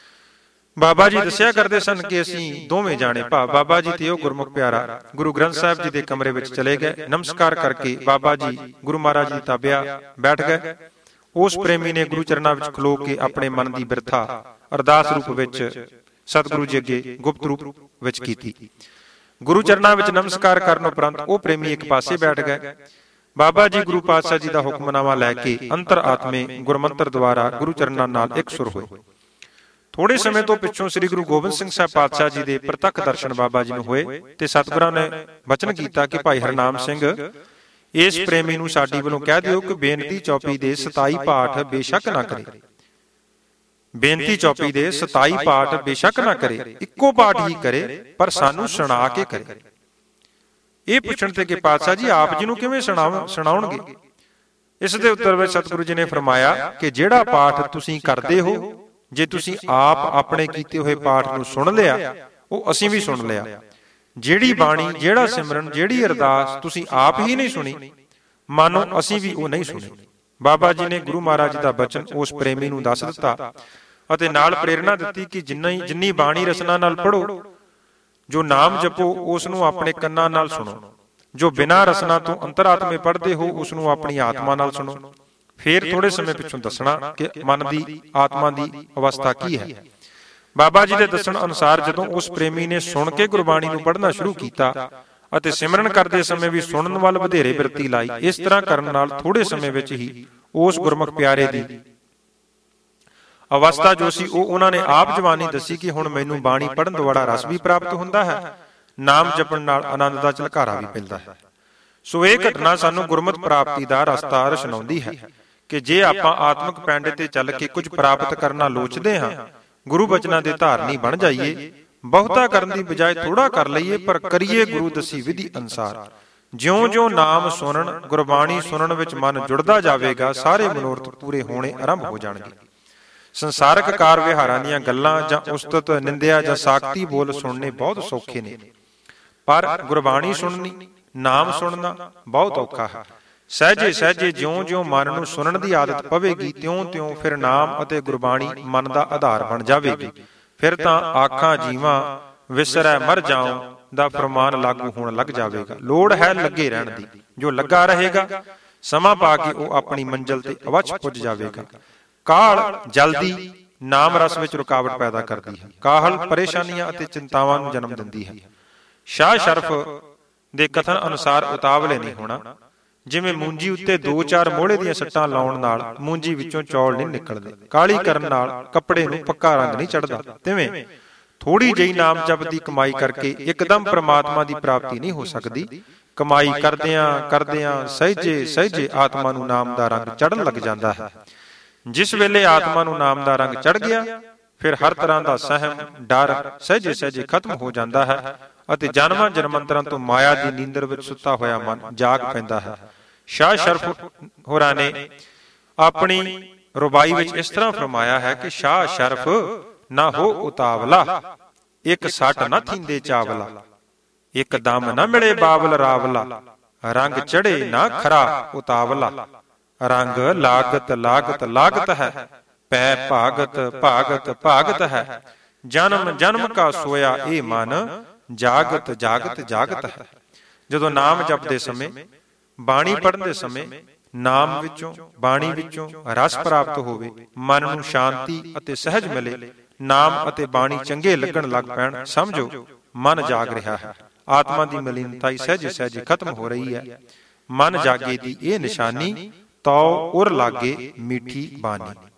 ਬਾਬਾ ਜੀ ਦੱਸਿਆ ਕਰਦੇ ਸਨ ਕਿ ਅਸੀਂ ਦੋਵੇਂ ਜਾਣੇ, ਭਾਵ ਬਾਬਾ ਜੀ ਤੇ ਉਹ ਗੁਰਮੁਖ ਪਿਆਰਾ, ਗੁਰੂ ਗ੍ਰੰਥ ਸਾਹਿਬ ਜੀ ਦੇ ਕਮਰੇ ਵਿੱਚ ਚਲੇ ਗਏ। ਨਮਸਕਾਰ ਕਰਕੇ ਬਾਬਾ ਜੀ ਗੁਰੂ ਮਹਾਰਾਜ ਜੀ ਤਾਬਿਆ ਬੈਠ ਗਏ। ਉਸ ਪ੍ਰੇਮੀ ਨੇ ਗੁਰੂ ਚਰਨਾਂ ਵਿੱਚ ਖਲੋ ਕੇ ਆਪਣੇ ਮਨ ਦੀ ਬਿਰਥਾ ਅਰਦਾਸ ਰੂਪ ਵਿੱਚ ਸਤਿਗੁਰੂ ਜੀ ਅੱਗੇ ਗੁਪਤ ਰੂਪ ਵਿੱਚ ਕੀਤੀ। ਗੁਰੂ ਚਰਨਾਂ ਵਿੱਚ ਨਮਸਕਾਰ ਕਰਨ ਉਪਰੰਤ ਉਹ ਪ੍ਰੇਮੀ ਇੱਕ ਪਾਸੇ ਬੈਠ ਗਏ। ਬਾਬਾ ਜੀ ਗੁਰੂ ਪਾਤਸ਼ਾਹ ਜੀ ਦਾ ਹੁਕਮਨਾਮਾ ਲੈ ਕੇ ਅੰਤਰ ਆਤਮੇ ਗੁਰਮੰਤਰ ਦੁਆਰਾ ਗੁਰੂ ਚਰਨਾਂ ਨਾਲ ਇੱਕ ਸੁਰ ਹੋਏ। ਥੋੜੇ ਸਮੇਂ ਤੋਂ ਪਿੱਛੋਂ ਸ੍ਰੀ ਗੁਰੂ ਗੋਬਿੰਦ ਸਿੰਘ ਸਾਹਿਬ ਪਾਤਸ਼ਾਹ ਜੀ ਦੇ ਪ੍ਰਤੱਖ ਦਰਸ਼ਨ ਬਾਬਾ ਜੀ ਨੂੰ ਹੋਏ ਤੇ ਸਤਿਗੁਰਾਂ ਨੇ ਬਚਨ ਕੀਤਾ ਕਿ ਭਾਈ ਹਰਨਾਮ ਸਿੰਘ, ਇਸ ਪ੍ਰੇਮੀ ਨੂੰ ਸਾਡੀ ਵੱਲੋਂ ਕਹਿ ਦਿਓ ਕਿ ਬੇਨਤੀ ਚੌਪੀ ਦੇ ਸਤਾਈ ਪਾਠ ਬੇਸ਼ੱਕ ਨਾ ਕਰੇ। ਬੇਨਤੀ ਚੌਪੀ ਦੇ ਸਤਾਈ ਪਾਠ ਬੇਸ਼ੱਕ ਨਾ ਕਰੇ, ਇੱਕੋ ਪਾਠ ਹੀ ਕਰੇ, ਪਰ ਸਾਨੂੰ ਸੁਣਾ ਕੇ ਕਰੇ। ਇਹ ਪੁੱਛਣ ਤੇ ਕਿ ਪਾਤਸ਼ਾਹ ਜੀ ਆਪ ਜੀ ਨੂੰ ਕਿਵੇਂ ਸੁਣਾਉਣਗੇ? ਇਸ ਦੇ ਉੱਤਰ ਵਿੱਚ ਸਤਿਗੁਰੂ ਜੀ ਨੇ ਫਰਮਾਇਆ ਕਿ ਜਿਹੜਾ ਪਾਠ ਤੁਸੀਂ ਕਰਦੇ ਹੋ, ਜੇ ਤੁਸੀਂ ਆਪ ਆਪਣੇ ਕੀਤੇ ਹੋਏ ਪਾਠ ਨੂੰ ਸੁਣ ਲਿਆ, ਉਹ ਅਸੀਂ ਵੀ ਸੁਣ ਲਿਆ। ਜਿਹੜੀ ਬਾਣੀ, ਜਿਹੜਾ ਸਿਮਰਨ, ਜਿਹੜੀ ਅਰਦਾਸ ਤੁਸੀਂ ਆਪ ਹੀ ਨਹੀਂ ਸੁਣੀ, ਮਾਨੋ ਅਸੀਂ ਵੀ ਉਹ ਨਹੀਂ ਸੁਣੀ। ਬਾਬਾ ਜੀ ਨੇ ਗੁਰੂ ਮਹਾਰਾਜ ਜੀ ਦਾ ਬਚਨ ਉਸ ਪ੍ਰੇਮੀ ਨੂੰ ਦੱਸ ਦਿੱਤਾ ਅਤੇ ਨਾਲ ਪ੍ਰੇਰਣਾ ਦਿੱਤੀ ਕਿ ਜਿੰਨੀ ਜਿੰਨੀ ਬਾਣੀ ਰਸਨਾ ਨਾਲ ਪੜ੍ਹੋ, ਜੋ ਨਾਮ ਜਪੋ, ਉਸ ਨੂੰ ਆਪਣੇ ਕੰਨਾਂ ਨਾਲ ਸੁਣੋ। ਜੋ ਬਿਨਾਂ ਰਸਨਾ ਤੋਂ ਅੰਤਰਾਤਮੇ ਪੜ੍ਹਦੇ ਹੋ, ਉਸ ਨੂੰ ਆਪਣੀ ਆਤਮਾ ਨਾਲ ਸੁਣੋ। ਫਿਰ ਥੋੜੇ ਸਮੇਂ ਪਿੱਛੋਂ ਦੱਸਣਾ ਕਿ ਮਨ ਦੀ, ਆਤਮਾ ਦੀ ਅਵਸਥਾ ਕੀ ਹੈ। ਬਾਬਾ ਜੀ ਦੇ ਦੱਸਣ ਅਨੁਸਾਰ ਜਦੋਂ ਉਸ ਪ੍ਰੇਮੀ ਨੇ ਸੁਣ ਕੇ ਗੁਰਬਾਣੀ ਨੂੰ ਪੜ੍ਹਨਾ ਸ਼ੁਰੂ ਕੀਤਾ ਅਤੇ ਸਿਮਰਨ ਕਰਦੇ ਸਮੇਂ ਵੀ ਸੁਣਨ ਵੱਲ ਵਧੇਰੇ ਬਿਰਤੀ ਲਾਈ, ਇਸ ਤਰ੍ਹਾਂ ਕਰਨ ਨਾਲ ਥੋੜੇ ਸਮੇਂ ਵਿੱਚ ਹੀ ਉਸ ਗੁਰਮੁਖ ਪਿਆਰੇ ਦੀ ਅਵਸਥਾ ਜੋ ਸੀ ਉਹ ਉਹਨਾਂ ਨੇ ਆਪ ਜਵਾਨੀ ਦੱਸੀ ਕਿ ਹੁਣ ਮੈਨੂੰ ਬਾਣੀ ਪੜ੍ਹਨ ਦੁਆਰਾ ਰਸ ਵੀ ਪ੍ਰਾਪਤ ਹੁੰਦਾ ਹੈ, ਨਾਮ ਜਪਣ ਨਾਲ ਆਨੰਦ ਦਾ ਝਲਕਾਰਾ ਵੀ ਮਿਲਦਾ ਹੈ। ਸੋ ਇਹ ਘਟਨਾ ਸਾਨੂੰ ਗੁਰਮਤਿ ਪ੍ਰਾਪਤੀ ਦਾ ਰਸਤਾ ਰਚਨਾਉਂਦੀ ਹੈ ਕਿ ਜੇ ਆਪਾਂ ਆਤਮਿਕ ਪੈਂਡੇ ਤੇ ਚੱਲ ਕੇ ਕੁਝ ਪ੍ਰਾਪਤ ਕਰਨਾ ਲੋਚਦੇ ਹਾਂ, ਗੁਰੂ ਬਚਨਾਂ ਦੇ ਧਾਰਨੀ ਬਣ ਜਾਈਏ, ਬਹੁਤਾ ਕਰਨ ਦੀ ਬਜਾਏ ਥੋੜਾ ਕਰ ਲਈਏ, ਪਰ ਕਰੀਏ ਗੁਰੂ ਦਸੀ ਵਿਧੀ ਅਨੁਸਾਰ। ਜਿਉਂ-ਜਿਉਂ ਨਾਮ ਸੁਣਨ, ਗੁਰਬਾਣੀ ਸੁਣਨ ਵਿੱਚ ਮਨ ਜੁੜਦਾ ਜਾਵੇਗਾ, ਸਾਰੇ ਮਨੋਰਥ ਪੂਰੇ ਹੋਣੇ ਆਰੰਭ ਹੋ ਜਾਣਗੇ। ਸੰਸਾਰਕ ਕਾਰ ਵਿਹਾਰਾਂ ਦੀਆਂ ਗੱਲਾਂ ਜਾਂ ਉਸਤਤ ਨਿੰਦਿਆ ਜਾਂ ਸਾਖਤੀ ਬੋਲ ਸੁਣਨੇ ਬਹੁਤ ਸੌਖੇ ਨੇ, ਪਰ ਗੁਰਬਾਣੀ ਸੁਣਨੀ, ਨਾਮ ਸੁਣਨਾ ਬਹੁਤ ਔਖਾ ਹੈ। ਸਹਿਜੇ ਸਹਿਜੇ ਜਿਉਂ-ਜਿਉਂ ਮਨ ਨੂੰ ਸੁਣਨ ਦੀ ਆਦਤ ਪਵੇਗੀ, ਤਿਉਂ-ਤਿਉਂ ਫਿਰ ਨਾਮ ਅਤੇ ਗੁਰਬਾਣੀ ਮਨ ਦਾ ਆਧਾਰ ਬਣ ਜਾਵੇਗੀ। ਫਿਰ ਤਾਂ ਆਖਾਂ ਜੀਵਾਂ ਵਿਸਰੈ ਮਰ ਜਾਉ ਦਾ ਫਰਮਾਨ ਲਾਗੂ ਹੋਣ ਲੱਗ ਜਾਵੇਗਾ। ਲੋੜ ਹੈ ਲੱਗੇ ਰਹਿਣ ਦੀ, ਜੋ ਲੱਗਾ ਰਹੇਗਾ ਸਮਾਂ ਪਾ ਕੇ ਉਹ ਆਪਣੀ ਮੰਜ਼ਿਲ ਤੇ ਅਵੱਛ ਪੁੱਜ ਜਾਵੇਗਾ। ਕਾਹਲ ਜਲਦੀ ਨਾਮ ਰਸ ਵਿੱਚ ਰੁਕਾਵਟ ਪੈਦਾ ਕਰਦੀ ਹੈ। ਕਾਹਲ ਪਰੇਸ਼ਾਨੀਆਂ ਅਤੇ ਚਿੰਤਾਵਾਂ ਨੂੰ ਜਨਮ ਦਿੰਦੀ ਹੈ। ਸ਼ਾਹ ਸ਼ਰਫ ਦੇ ਕਥਨ ਅਨੁਸਾਰ ਉਤਾਵਲੇ ਨਹੀਂ ਹੋਣਾ। ਜਿਵੇਂ ਮੂੰਜੀ ਉੱਤੇ ਦੋ ਚਾਰ ਮੋਹੜੇ ਦੀਆਂ ਸੱਟਾਂ ਲਾਉਣ ਨਾਲ ਮੂੰਜੀ ਵਿੱਚੋਂ ਚੌਲ ਨਹੀਂ ਨਿਕਲਦੇ, ਕਾਹਲੀ ਕਰਨ ਨਾਲ ਕੱਪੜੇ ਨੂੰ ਪੱਕਾ ਰੰਗ ਨਹੀਂ ਚੜ੍ਹਦਾ, ਤਿਵੇਂ ਥੋੜੀ ਜਿਹੀ ਨਾਮ ਜਪ ਦੀ ਕਮਾਈ ਕਰਕੇ ਇੱਕਦਮ ਪ੍ਰਮਾਤਮਾ ਦੀ ਪ੍ਰਾਪਤੀ ਨਹੀਂ ਹੋ ਸਕਦੀ। ਕਮਾਈ ਕਰਦਿਆਂ ਕਰਦਿਆਂ ਸਹਿਜੇ ਸਹਿਜੇ ਆਤਮਾ ਨੂੰ ਨਾਮ ਦਾ ਰੰਗ ਚੜ੍ਹਨ ਲੱਗ ਜਾਂਦਾ ਹੈ। ਜਿਸ ਵੇਲੇ ਆਤਮਾ ਨੂੰ ਨਾਮ ਦਾ ਰੰਗ ਚੜ੍ਹ ਗਿਆ, ਫਿਰ ਹਰ ਤਰ੍ਹਾਂ ਦਾ ਸਹਿਮ ਡਰ ਸਹਿਜੇ ਸਹਿਜੇ ਖਤਮ ਹੋ ਜਾਂਦਾ ਹੈ ਅਤੇ ਜਨਮਾਂ ਜਨਮੰਤਰਾਂ ਤੋਂ ਮਾਇਆ ਦੀ ਨੀਂਦਰ ਵਿੱਚ ਸੁੱਤਾ ਹੋਇਆ ਮਨ ਜਾਗ ਪੈਂਦਾ ਹੈ। ਸ਼ਾਹ ਸ਼ਰਫ ਹੋਰਾਂ ਨੇ ਆਪਣੀ ਰੁਬਾਈ ਵਿੱਚ ਇਸ ਤਰ੍ਹਾਂ ਫਰਮਾਇਆ ਹੈ ਕਿ ਸ਼ਾਹ ਸ਼ਰਫ ਨਾ ਹੋ ਉਤਾਵਲਾ, ਇੱਕ ਸੱਟ ਨਾ ਥੀਂਦੇ ਚਾਵਲਾ, ਇੱਕ ਦਮ ਨਾ ਮਿਲੇ ਬਾਬਲ ਰਾਵਲਾ, ਰੰਗ ਚੜੇ ਨਾ ਖਰਾ ਉਤਾਵਲਾ, ਰੰਗ ਲਾਗਤ ਲਾਗਤ ਲਾਗਤ ਹੈ, ਪੈ ਭਾਗਤ ਭਾਗਤ ਭਾਗਤ ਹੈ, ਜਨਮ ਜਨਮ ਕਾ ਸੋਇਆ ਇਹ ਮਨ, ਜਾਗਤ ਜਾਗਤ ਜਾਗਤ ਹੈ। ਜਦੋਂ ਨਾਮ ਜਪਦੇ ਸਮੇਂ, ਬਾਣੀ ਪੜ੍ਹਨ ਦੇ ਸਮੇਂ ਨਾਮ ਵਿੱਚੋਂ ਬਾਣੀ ਵਿੱਚੋਂ ਰਸ ਪ੍ਰਾਪਤ ਹੋਵੇ, ਮਨ ਨੂੰ ਸ਼ਾਂਤੀ ਅਤੇ ਸਹਿਜ ਮਿਲੇ, ਨਾਮ ਅਤੇ ਬਾਣੀ ਚੰਗੇ ਲੱਗਣ ਲੱਗ ਪੈਣ, ਸਮਝੋ ਮਨ ਜਾਗ ਰਿਹਾ ਹੈ। ਆਤਮਾ ਦੀ ਮਲੀਨਤਾ ਸਹਿਜੇ ਸਹਿਜੇ ਖਤਮ ਹੋ ਰਹੀ ਹੈ। ਮਨ ਜਾਗੇ ਦੀ ਇਹ ਨਿਸ਼ਾਨੀ, ਤਉ ਉਰ ਲਾਗੇ ਮੀਠੀ ਬਾਣੀ।